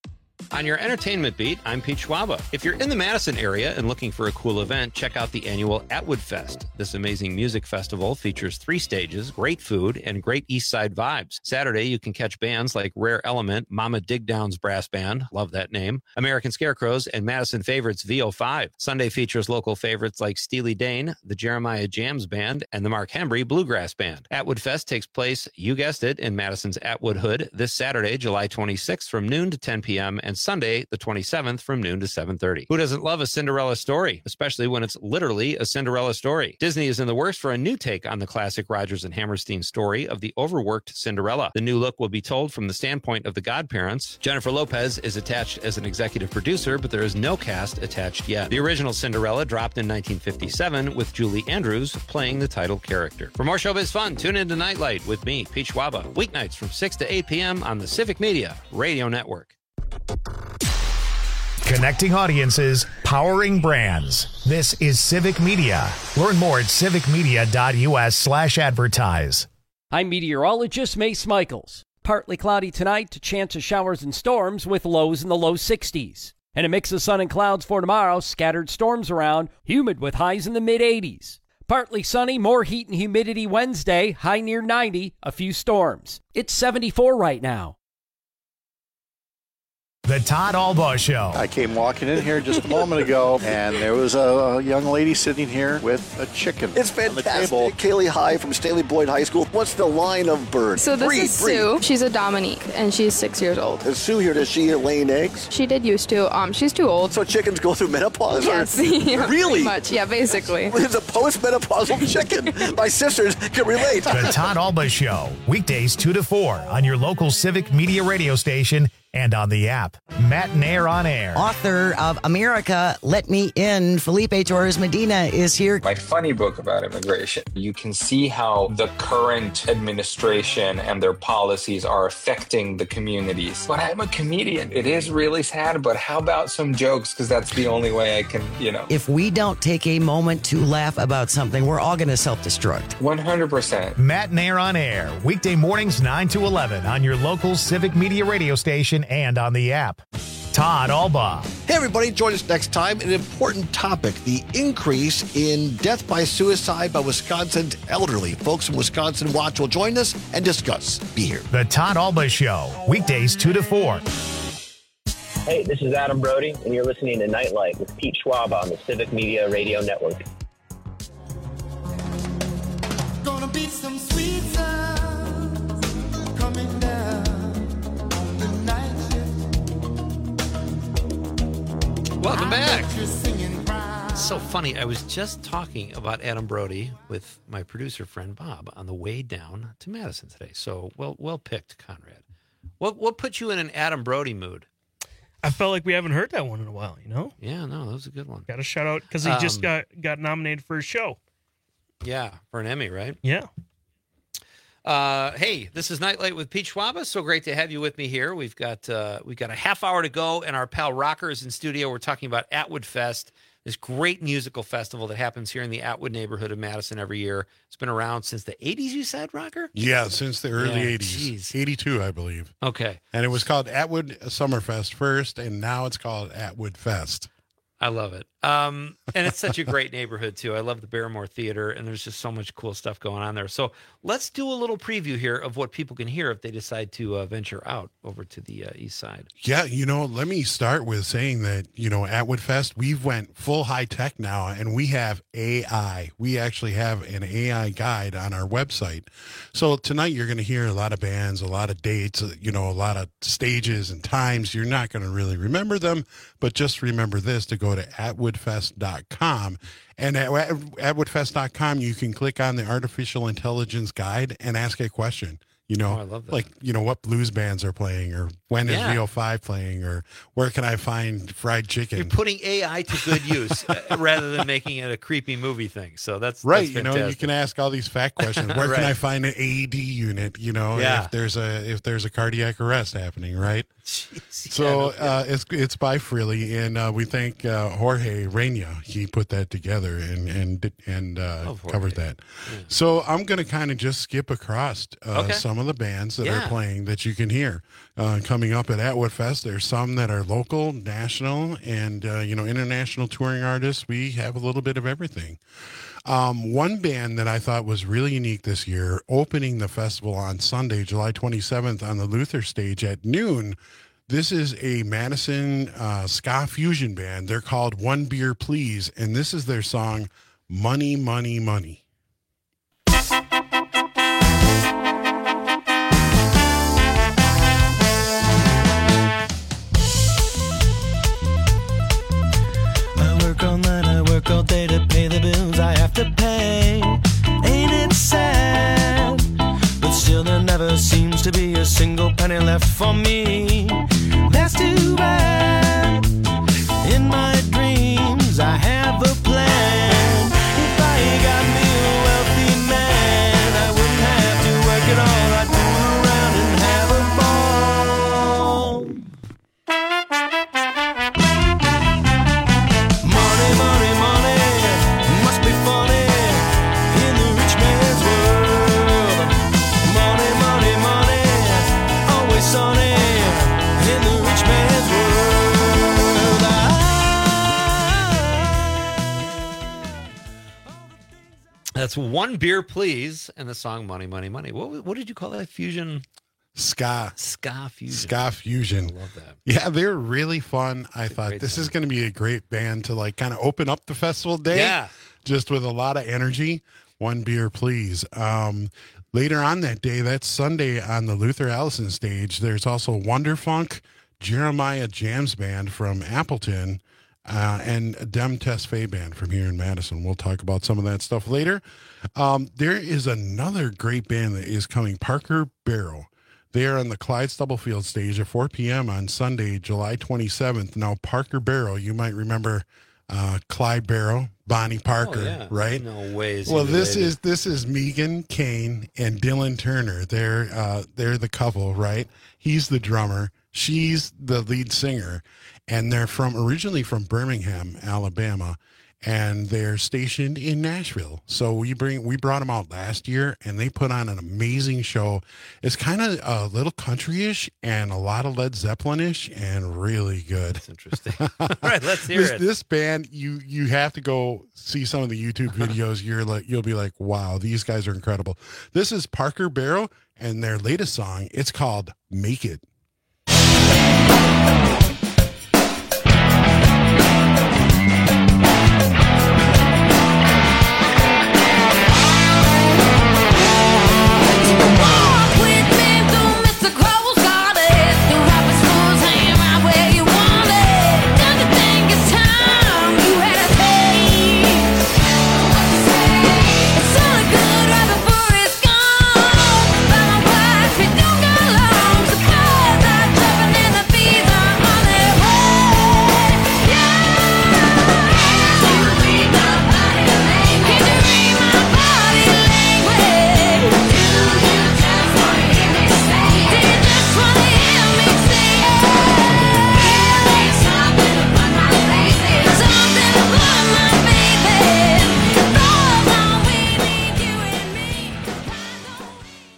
On your entertainment beat, I'm Pete Schwaba. If you're in the Madison area and looking for a cool event, check out the annual Atwood Fest. This amazing music festival features 3 stages, great food, and great East Side vibes. Saturday, you can catch bands like Rare Element, Mama Digdown's Brass Band, love that name, American Scarecrows, and Madison favorites VO5. Sunday features local favorites like Steely Dan, the Jeremiah Jams Band, and the Mark Hembry Bluegrass Band. Atwood Fest takes place, you guessed it, in Madison's Atwood Hood this Saturday, July 26th from noon to 10 p.m., and Sunday, the 27th, from noon to 7:30. Who doesn't love a Cinderella story, especially when it's literally a Cinderella story? Disney is in the works for a new take on the classic Rodgers and Hammerstein story of the overworked Cinderella. The new look will be told from the standpoint of the godparents. Jennifer Lopez is attached as an executive producer, but there is no cast attached yet. The original Cinderella dropped in 1957 with Julie Andrews playing the title character. For more showbiz fun, tune in to Nightlight with me, Pete Schwaba, weeknights from 6 to 8 p.m. on the Civic Media Radio Network. Connecting audiences, powering brands. This is Civic Media. Learn more at civicmedia.us/advertise. I'm meteorologist Mace Michaels. Partly cloudy tonight to chance of showers and storms with lows in the low 60s. And a mix of sun and clouds for tomorrow, scattered storms around, humid with highs in the mid-80s. Partly sunny, more heat and humidity Wednesday, high near 90, a few storms. It's 74 right now. The Todd Albaugh Show. I came walking in here just a moment ago, and there was a young lady sitting here with a chicken. It's fantastic. Kaylee High from Stanley Boyd High School. What's the line of bird? So this is Sue. She's a Dominique, and she's 6 years old. Is Sue here? Does she lay eggs? She did used to. She's too old. So chickens go through menopause? Yes. Yeah, Pretty really? much. Yeah, basically. It's a post-menopausal chicken. My sisters can relate. The Todd Albaugh Show. Weekdays 2 to 4 on your local Civic Media radio station and on the app. Matt and Air on Air. Author of America, Let Me In, Felipe Torres Medina is here. My funny book about immigration. You can see how the current administration and their policies are affecting the communities. But I'm a comedian. It is really sad, but how about some jokes? Because that's the only way I can, If we don't take a moment to laugh about something, we're all going to self-destruct. 100%. Matt and Air on Air. Weekday mornings 9 to 11 on your local Civic Media radio station and on the app. Todd Albaugh. Hey, everybody, join us next time. An important topic, the increase in death by suicide by Wisconsin's elderly. Folks from Wisconsin Watch will join us and discuss. Be here. The Todd Albaugh Show, weekdays 2 to 4. Hey, this is Adam Brody, and you're listening to Nightlight with Pete Schwab on the Civic Media Radio Network. Gonna be some sweet sounds coming down the night shift. Welcome back. It's so funny. I was just talking about Adam Brody with my producer friend Bob on the way down to Madison today. So well picked, Conrad. What put you in an Adam Brody mood? I felt like we haven't heard that one in a while, you know? Yeah, no, that was a good one. Got a shout out because he just got nominated for a show. Yeah, for an Emmy, right? Yeah. Hey, this is Nightlight with Pete Schwab. So great to have you with me here. We've got a half hour to go, and our pal Rocker is in studio. We're talking about Atwood Fest, this great musical festival that happens here in the Atwood neighborhood of Madison every year. It's been around since the 80s, you said, Rocker? Yeah, since the early 80s. Geez. 82, I believe. Okay. And it was called Atwood Summerfest first, and now it's called Atwood Fest. I love it. And it's such a great neighborhood, too. I love the Barrymore Theater, and there's just so much cool stuff going on there. So let's do a little preview here of what people can hear if they decide to venture out over to the east side. Yeah, let me start with saying that, Atwood Fest, we've went full high tech now, and we have AI. We actually have an AI guide on our website. So tonight you're going to hear a lot of bands, a lot of dates, a lot of stages and times. You're not going to really remember them, but just remember this, to go to atwoodfest.com. And at atwoodfest.com, you can click on the artificial intelligence guide and ask a question. I love that. Like, what blues bands are playing, or when is VO5 playing, or where can I find fried chicken? You're putting AI to good use rather than making it a creepy movie thing. So that's right. That's you can ask all these fact questions. Where Right. can I find an AED unit? If there's a cardiac arrest happening, right? Jeez, so it's by Freely, and we thank Jorge Reina. He put that together and covered that. Yeah. So I'm going to kind of just skip across some of the bands that are playing that you can hear coming up at Atwood Fest. There's some that are local, national, and international touring artists. We have a little bit of everything. One band that I thought was really unique this year, opening the festival on Sunday, July 27th on the Luther stage at noon. This is a Madison ska fusion band. They're called One Beer Please, and this is their song, Money, Money, Money. All day to pay the bills I have to pay. Ain't it sad? But still there never seems to be a single penny left for me. That's too bad. In my dreams I have a plan. If I got me a wealthy man, I wouldn't have to work at all. I'd fool around and have a ball. Money, money, money must be funny in the rich man's world. Money, money, money, always sunny in the rich man's world. That's One Beer Please, and the song Money, Money, Money. What did you call that fusion? Ska fusion. Ska fusion. I love that. Yeah, they're really fun. I thought this is going to be a great band to kind of open up the festival day. Yeah. Just with a lot of energy. One Beer Please. Later on that day, that's Sunday on the Luther Allison stage, there's also Wonderfunk, Jeremiah Jams Band from Appleton, and Dem Test Fay Band from here in Madison. We'll talk about some of that stuff later. There is another great band that is coming, Parker Barrow. They are on the Clyde Stubblefield stage at 4 p.m. on Sunday, July 27th. Now, Parker Barrow, you might remember Clyde Barrow, Bonnie Parker, right? No ways. Well, this is Megan Kane and Dylan Turner. They're the couple, right? He's the drummer. She's the lead singer, and they're originally from Birmingham, Alabama. And they're stationed in Nashville. So we brought them out last year, and they put on an amazing show. It's kind of a little country-ish and a lot of Led Zeppelin-ish and really good. That's interesting. All right, let's hear it. This band, you have to go see some of the YouTube videos. You'll be like, wow, these guys are incredible. This is Parker Barrow and their latest song. It's called Make It.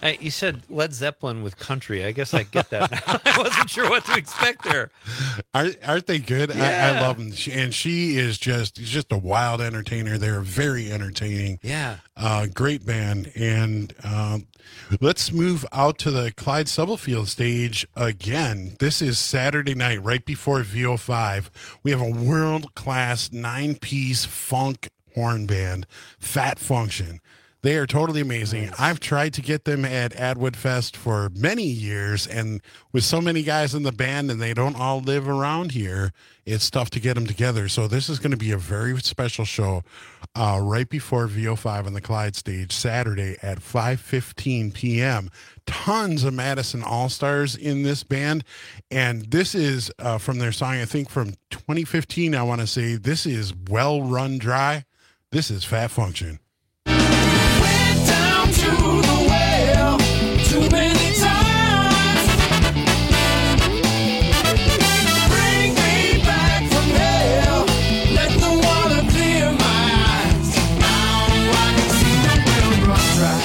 Hey, you said Led Zeppelin with country. I guess I get that now. I wasn't sure what to expect there. Aren't they good? Yeah. I love them. She is just a wild entertainer. They're very entertaining. Yeah. Great band. And let's move out to the Clyde Stubblefield stage again. This is Saturday night, right before VO5. We have a world-class 9-piece funk horn band, Fat Function. They are totally amazing. Nice. I've tried to get them at Atwood Fest for many years, and with so many guys in the band and they don't all live around here, it's tough to get them together. So this is going to be a very special show right before VO5 on the Clyde stage, Saturday at 5:15 p.m. Tons of Madison All-Stars in this band, and this is from their song, I think from 2015, I want to say. This is Well Run Dry. This is Fat Function. Down to the well too many times. Bring me back from hell. Let the water clear my eyes. Now I can see the well run dry.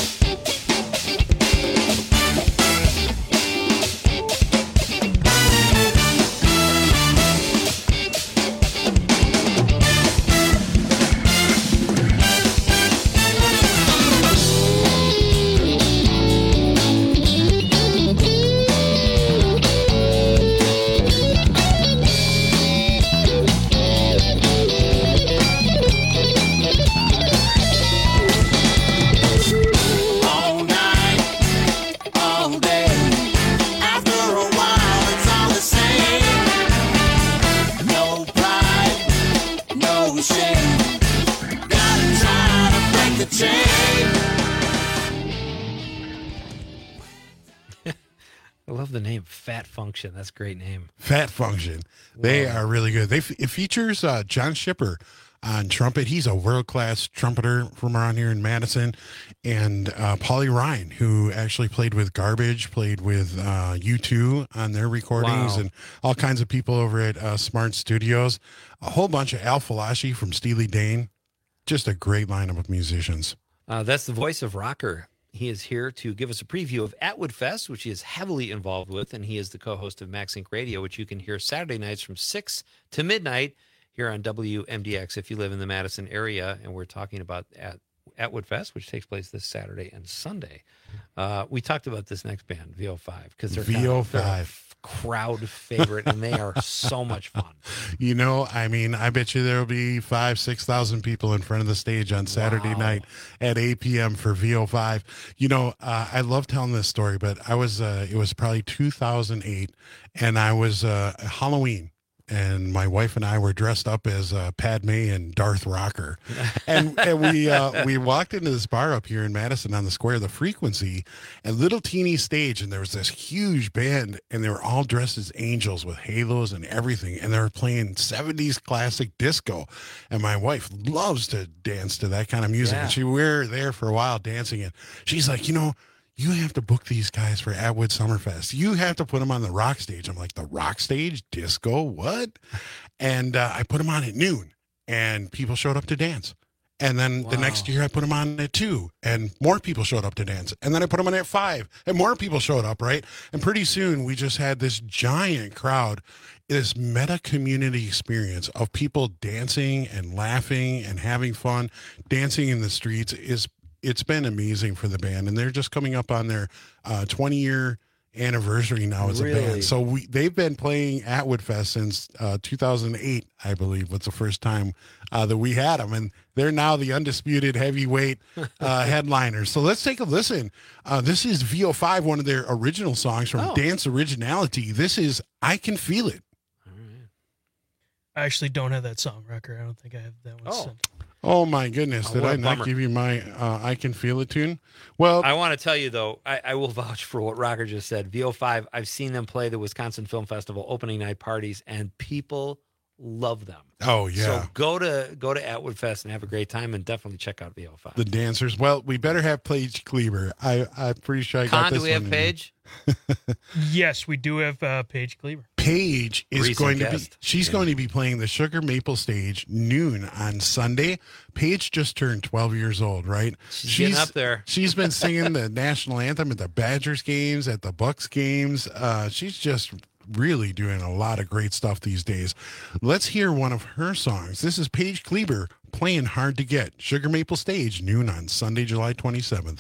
I love the name Fat Function. That's a great name. Fat Function. They are really good. It features John Schipper on trumpet. He's a world-class trumpeter from around here in Madison. And Paulie Ryan, who actually played with Garbage, played with U2 on their recordings, and all kinds of people over at Smart Studios. A whole bunch of Al Falashi from Steely Dan. Just a great lineup of musicians. That's the voice of Rocker. He is here to give us a preview of Atwood Fest, which he is heavily involved with, and he is the co-host of Max Inc. Radio, which you can hear Saturday nights from 6 to midnight here on WMDX if you live in the Madison area. And we're talking about Atwood Fest, which takes place this Saturday and Sunday. We talked about this next band, VO5, because they're they're a crowd favorite, and they are so much fun. You know, I mean, I bet you there will be 5,000-6,000 people in front of the stage on Saturday night at 8 p.m. for VO5. You know, I love telling this story, but I was, it was probably 2008, and I was Halloween. And my wife and I were dressed up as Padme and Darth Rocker. And we walked into this bar up here in Madison on the square, The Frequency, a little teeny stage, and there was this huge band, and they were all dressed as angels with halos and everything, and they were playing 70s classic disco. And my wife loves to dance to that kind of music. Yeah. And we were there for a while dancing, and she's like, you know, you have to book these guys for Atwood Summerfest. You have to put them on the rock stage. I'm like, the rock stage? Disco? What? And I put them on at noon, and people showed up to dance. And then the next year I put them on at 2, and more people showed up to dance. And then I put them on at 5, and more people showed up, right? And pretty soon we just had this giant crowd, this meta community experience of people dancing and laughing and having fun. Dancing in the streets it's been amazing for the band, and they're just coming up on their 20-year anniversary now as a band. So they've been playing Atwood Fest since 2008, I believe, was the first time that we had them, and they're now the undisputed heavyweight headliners. So let's take a listen. This is VO5, one of their original songs from Dance Originality. This is I Can Feel It. I actually don't have that song, Rocker. I don't think I have that one sent. Oh, my goodness. Did I not give you my I Can Feel It tune? Well, I want to tell you, though, I will vouch for what Rocker just said. VO5, I've seen them play the Wisconsin Film Festival opening night parties, and people love them. Oh, yeah. So go to Atwood Fest and have a great time, and definitely check out VO5. The dancers. Well, we better have Paige Kleber. I'm pretty sure I got this one. Do we have Paige? Yes, we do have Paige Kleber. Paige is Recent going guest. to be, she's going to be playing the Sugar Maple Stage noon on Sunday. Paige just turned 12 years old, right? She's getting up there. She's been singing the national anthem at the Badgers games, at the Bucks games. She's just really doing a lot of great stuff these days. Let's hear one of her songs. This is Paige Kleber playing Hard to Get. Sugar Maple Stage, noon on Sunday, July 27th.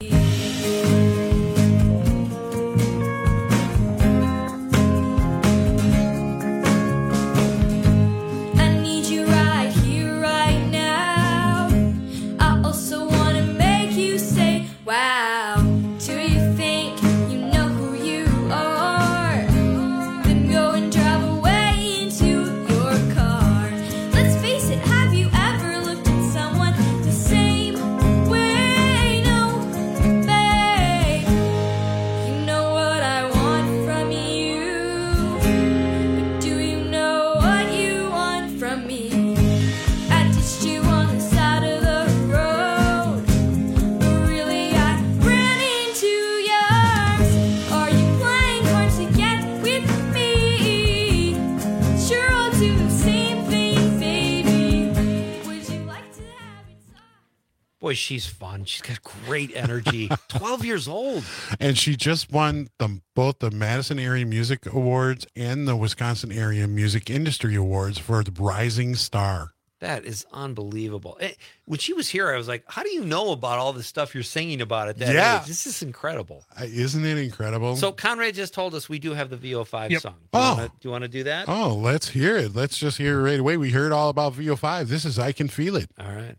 I need you right here, right now. I also want to make you say, wow. Do you think you know who you are? Then go and drive away into your car. Let's face it, have you ever looked at someone the same way? No, babe. You know what I want from you. But do you know what you want from me? I ditched you on the side of the road. But really, I ran into yours. Are you playing hard to get with me? Sure, I'll do the same thing, baby. Would you like to have it? Boy, she's fun. She's got great energy. 12 years old. And she just won both the Madison Area Music Awards and the Wisconsin Area Music Industry Awards for the Rising Star. That is unbelievable. When she was here, I was like, how do you know about all the stuff you're singing about at that Yeah. age? This is incredible. Isn't it incredible? So Conrad just told us we do have the VO5 Yep. song. Oh. Do you want to do that? Oh, let's hear it. Let's just hear it right away. We heard all about VO5. This is I Can Feel It. All right.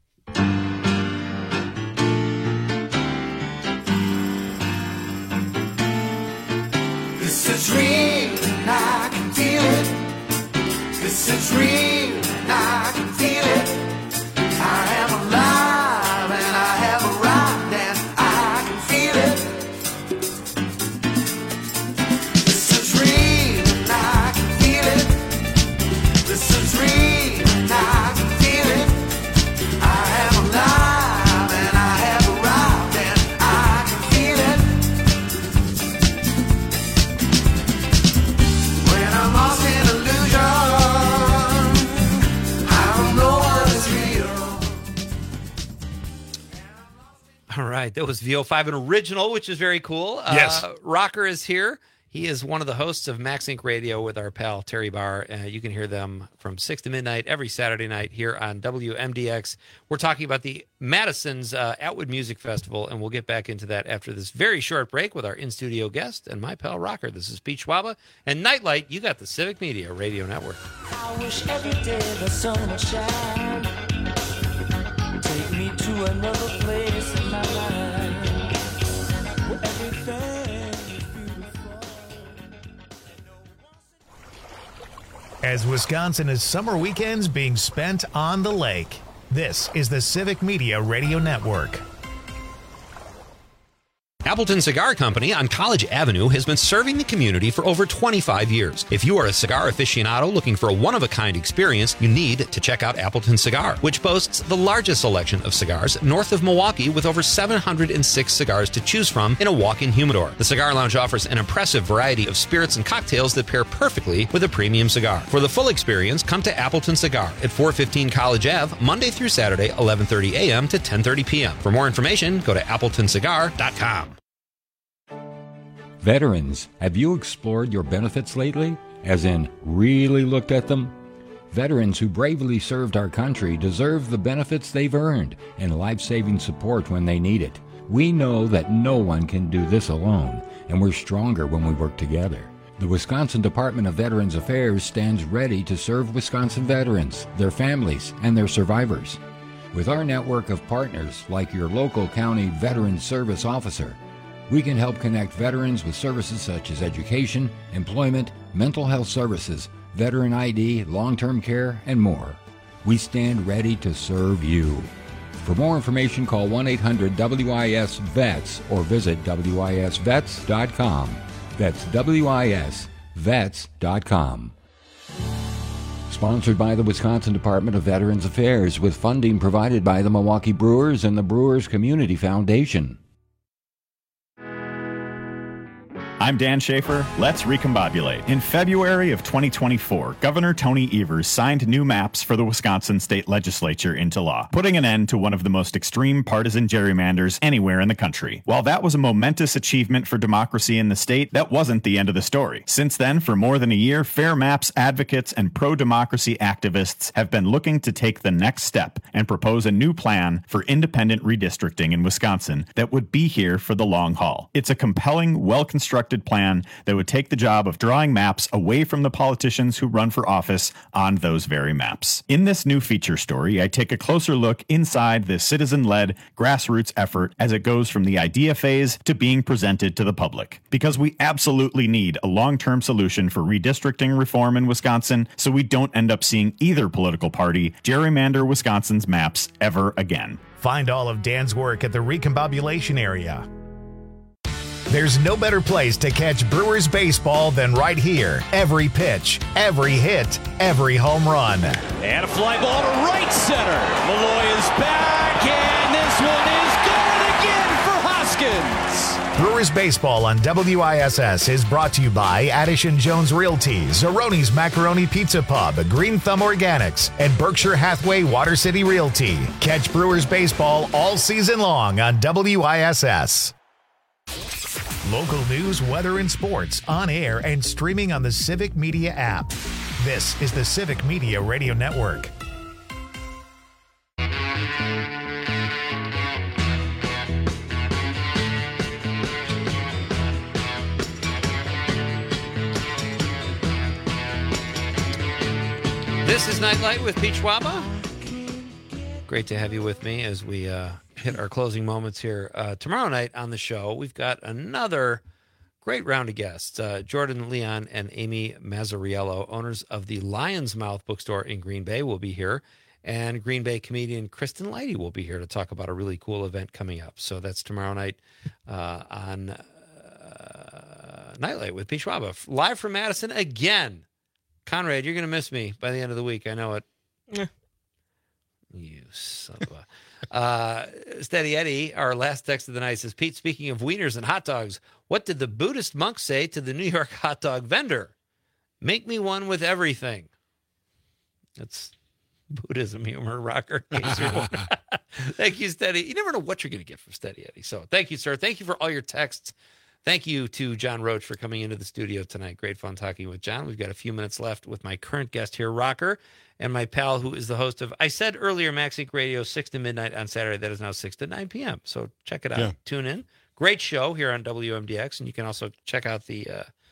It's a dream, and I can feel it. It's a dream, and I can feel it. I am alive, and I have arrived, and I can feel it. It's a dream, and I can feel it. It's a dream, and I can feel it. I am alive, and I have arrived, and I can feel it. When I'm lost in illusion, I don't know what is real. All right. That was VO5, an original, which is very cool. Yes. Rocker is here. He is one of the hosts of Max Inc. Radio with our pal Terry Barr. You can hear them from 6 to midnight every Saturday night here on WMDX. We're talking about the Madison's Atwood Music Festival, and we'll get back into that after this very short break with our in-studio guest and my pal Rocker. This is Pete Schwaba. And Nightlight, you got the Civic Media Radio Network. I wish every day the sun would shine. Take me to another place in my life where everything is beautiful. As Wisconsin summer weekends being spent on the lake, this is the Civic Media Radio Network. Appleton Cigar Company on College Avenue has been serving the community for over 25 years. If you are a cigar aficionado looking for a one-of-a-kind experience, you need to check out Appleton Cigar, which boasts the largest selection of cigars north of Milwaukee with over 706 cigars to choose from in a walk-in humidor. The Cigar Lounge offers an impressive variety of spirits and cocktails that pair perfectly with a premium cigar. For the full experience, come to Appleton Cigar at 415 College Ave, Monday through Saturday, 11:30 a.m. to 10:30 p.m. For more information, go to appletoncigar.com. Veterans, have you explored your benefits lately? As in, really looked at them? Veterans who bravely served our country deserve the benefits they've earned and life-saving support when they need it. We know that no one can do this alone, and we're stronger when we work together. The Wisconsin Department of Veterans Affairs stands ready to serve Wisconsin veterans, their families, and their survivors. With our network of partners like your local county Veterans Service Officer, we can help connect veterans with services such as education, employment, mental health services, veteran ID, long-term care, and more. We stand ready to serve you. For more information, call 1-800-WIS-VETS or visit WISVets.com. That's WISVets.com. Sponsored by the Wisconsin Department of Veterans Affairs with funding provided by the Milwaukee Brewers and the Brewers Community Foundation. I'm Dan Schaefer. Let's recombobulate. In February of 2024, Governor Tony Evers signed new maps for the Wisconsin state legislature into law, putting an end to one of the most extreme partisan gerrymanders anywhere in the country. While that was a momentous achievement for democracy in the state, that wasn't the end of the story. Since then, for more than a year, Fair Maps advocates and pro-democracy activists have been looking to take the next step and propose a new plan for independent redistricting in Wisconsin that would be here for the long haul. It's a compelling, well-constructed plan that would take the job of drawing maps away from the politicians who run for office on those very maps. In this new feature story, I take a closer look inside this citizen-led grassroots effort as it goes from the idea phase to being presented to the public. Because we absolutely need a long-term solution for redistricting reform in Wisconsin so we don't end up seeing either political party gerrymander Wisconsin's maps ever again. Find all of Dan's work at the Recombobulation area. There's no better place to catch Brewers baseball than right here. Every pitch, every hit, every home run. And a fly ball to right center. Malloy is back, and this one is going again for Hoskins. Brewers baseball on WISS is brought to you by Addison Jones Realty, Zeroni's Macaroni Pizza Pub, Green Thumb Organics, and Berkshire Hathaway Water City Realty. Catch Brewers baseball all season long on WISS. Local news, weather, and sports on air and streaming on the Civic Media app. This is the Civic Media Radio Network. This is Nightlight with Pete Schwaba. Great to have you with me as we hit our closing moments here. Tomorrow night on the show, we've got another great round of guests. Jordan Leon and Amy Mazzariello, owners of the Lion's Mouth bookstore in Green Bay, will be here. And Green Bay comedian Kristen Leidy will be here to talk about a really cool event coming up. So that's tomorrow night on Nightlight with Pete Schwaba. Live from Madison again. Conrad, you're going to miss me by the end of the week. I know it. You son of a... Steady Eddie, our last text of the night, says, Pete, speaking of wieners and hot dogs, what did the Buddhist monk say to the New York hot dog vendor? Make me one with everything. That's Buddhism humor, rocker. Thank you, Steady. You never know what you're going to get from Steady Eddie. So thank you, sir. Thank you for all your texts. Thank you to John Roach for coming into the studio tonight. Great fun talking with John. We've got a few minutes left with my current guest here, Rocker, and my pal who is the host of, I said earlier, Max Inc. Radio, 6 to midnight on Saturday. That is now 6 to 9 p.m. So check it out. Yeah. Tune in. Great show here on WMDX, and you can also check out the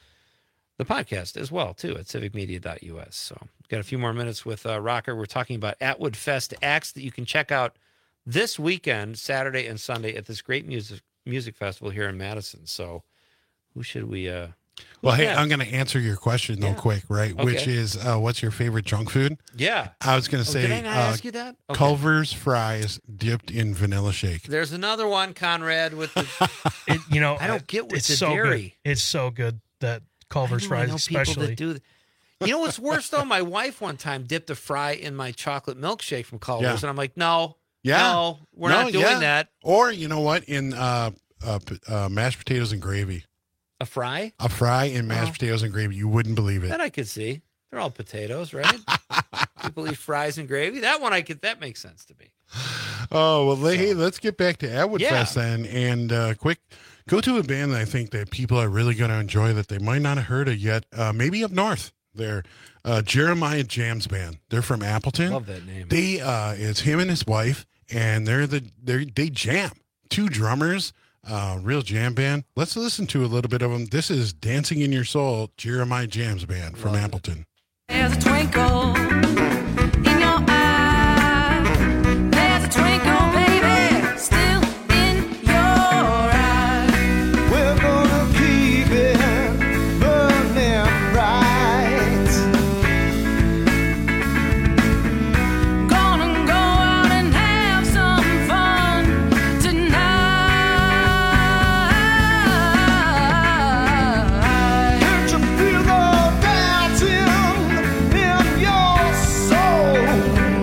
podcast as well, too, at civicmedia.us. So we've got a few more minutes with Rocker. We're talking about Atwood Fest acts that you can check out this weekend, Saturday and Sunday, at this great music festival here in Madison. So who should we well, hey, I'm going to answer your question though quick, right? Okay. Which is what's your favorite junk food? Yeah. I was going to say did I not ask you that? Okay. Culver's fries dipped in vanilla shake. There's another one, Conrad, with the I don't get with the so dairy. Good. It's so good, that Culver's fries especially. You know what's worse though? My wife one time dipped a fry in my chocolate milkshake from Culver's, and I'm like, no, we're not doing that. Or you know what? In mashed potatoes and gravy. A fry? A fry in mashed potatoes and gravy. You wouldn't believe it. That I could see. They're all potatoes, right? People eat fries and gravy. That one that makes sense to me. Oh, well, hey, let's get back to Atwood Fest then. And quick, go to a band that I think that people are really going to enjoy that they might not have heard of yet. Maybe up north. They're Jeremiah Jams Band. They're from Appleton. Love that name. It's him and his wife, and they jam. 2 drummers. Real jam band. Let's listen to a little bit of them. This is Dancing in Your Soul, Jeremiah Jams Band from Appleton. There's a twinkle in your eye. There's a twinkle, baby, still in your eye. We're gonna keep it burning bright. Gonna go out and have some fun tonight. Can't you feel the dancing in your soul?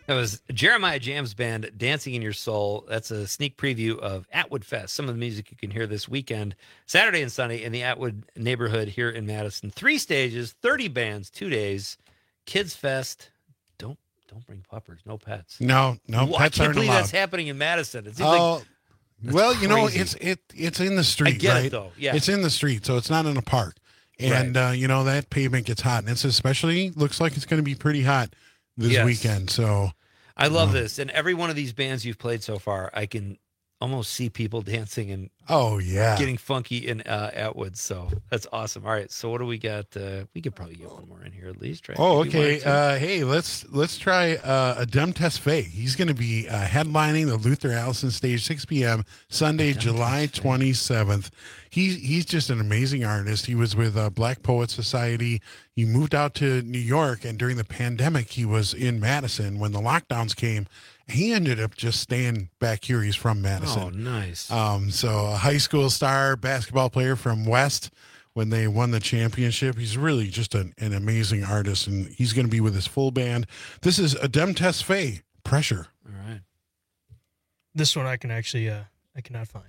That was Jeremiah Jam's band, Dancing in Your Soul. That's a sneak preview of Atwood Fest. Some of the music you can hear this weekend, Saturday and Sunday, in the Atwood neighborhood here in Madison. 3 stages, 30 bands, 2 days. Kids Fest. Don't bring puppers, no pets. No, pets aren't allowed. I can't believe that's happening in Madison. It seems well, you know, it's in the street, I get right? it, though. Yeah. It's in the street, so it's not in a park. And, you know, that pavement gets hot. And it's especially looks like it's going to be pretty hot this weekend. So I love this. And every one of these bands you've played so far, I can almost see people dancing and getting funky in Atwood. So that's awesome. All right. So what do we got? We could probably get one more in here at least, right? Oh, okay. Hey, let's try Adem Tesfaye. He's going to be headlining the Luther Allison stage, 6 p.m. Sunday, July 27th. He's just an amazing artist. He was with Black Poets Society. He moved out to New York, and during the pandemic, he was in Madison when the lockdowns came. He ended up just staying back here. He's from Madison. Oh, nice. So a high school star basketball player from West when they won the championship. He's really just an amazing artist, and he's going to be with his full band. This is Adem Tesfaye, Pressure. All right. This one I can actually, I cannot find.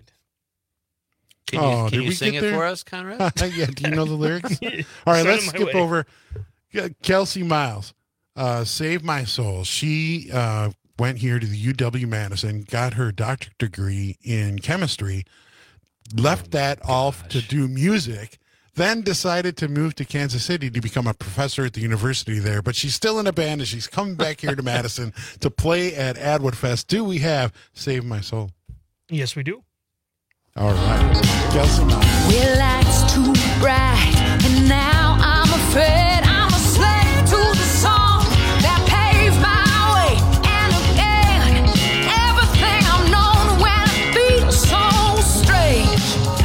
Can you sing it for us, Conrad? Yeah, do you know the lyrics? All right, let's skip over. Kelsey Miles, Save My Soul. She went here to the UW-Madison, got her doctorate degree in chemistry, left that off to do music, then decided to move to Kansas City to become a professor at the university there. But she's still in a band, and she's coming back here to Madison to play at Atwood Fest. Do we have Save My Soul? Yes, we do. All right. Kelsey Miles. Well, lights too bright, and now I'm afraid I'm a slave to the song that paved my way. And again, everything I've known when it feels so strange.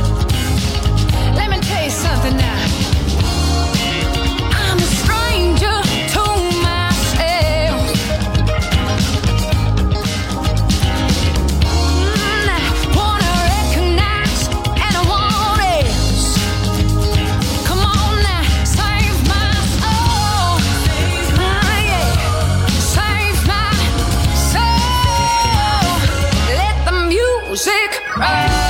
Let me tell you something now. I'm a stranger to myself. I wanna recognize and I want else. Come on now, save my soul. Yeah. Save my soul. Let the music roll.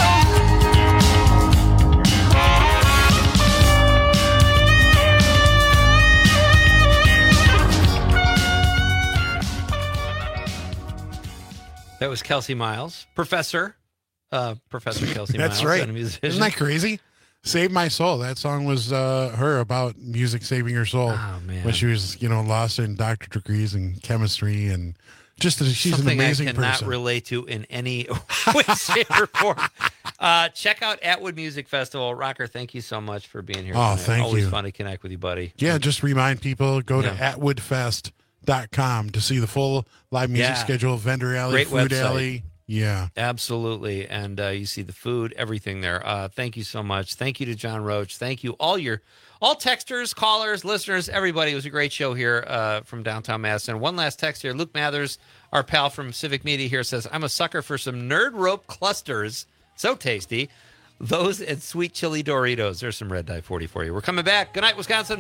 That was Kelsey Miles, Professor Kelsey Miles. That's right. And a musician. Isn't that crazy? Save My Soul. That song was her about music saving her soul when she was, lost in doctorate degrees in chemistry and just she's something an amazing I cannot person. relate to in any way, shape, or form. Check out Atwood Music Festival. Rocker, thank you so much for being here. Oh, tonight. thank Always you. fun to connect with you, buddy. Yeah, just remind people, go to atwoodfest.com to see the full live music schedule, vendor alley, Great food website. alley. Yeah. Absolutely. And you see the food, everything there. Thank you so much. Thank you to John Roach. Thank you, all texters, callers, listeners, everybody. It was a great show here from downtown Madison. One last text here. Luke Mathers, our pal from Civic Media here, says, I'm a sucker for some Nerd Rope clusters. So tasty. Those and sweet chili Doritos. There's some Red Dye 40 for you. We're coming back. Good night, Wisconsin.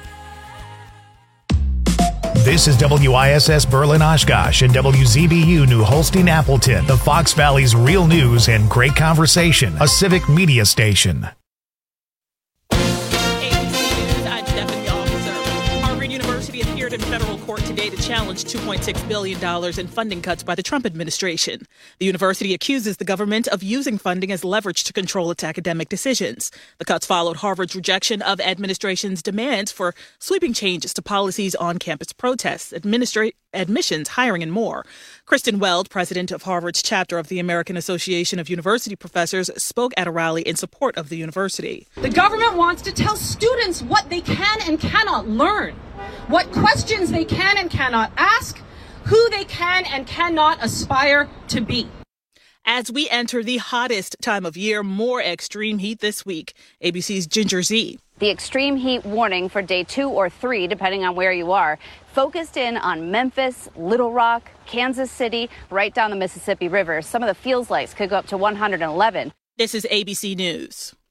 This is WISS Berlin Oshkosh and WZBU New Holstein Appleton, the Fox Valley's real news and great conversation, a civic media station. Harvard University appeared in federal court today to challenge $2.6 billion in funding cuts by the Trump administration. The university accuses the government of using funding as leverage to control its academic decisions. The cuts followed Harvard's rejection of administration's demands for sweeping changes to policies on campus protests, admissions, hiring, and more. Kristen Weld, president of Harvard's chapter of the American Association of University Professors, spoke at a rally in support of the university. The government wants to tell students what they can and cannot learn, what questions they can and cannot ask, who they can and cannot aspire to be. As we enter the hottest time of year, more extreme heat this week. ABC's Ginger Z. The extreme heat warning for day 2 or 3, depending on where you are, focused in on Memphis, Little Rock, Kansas City, right down the Mississippi River. Some of the feels likes could go up to 111. This is ABC News.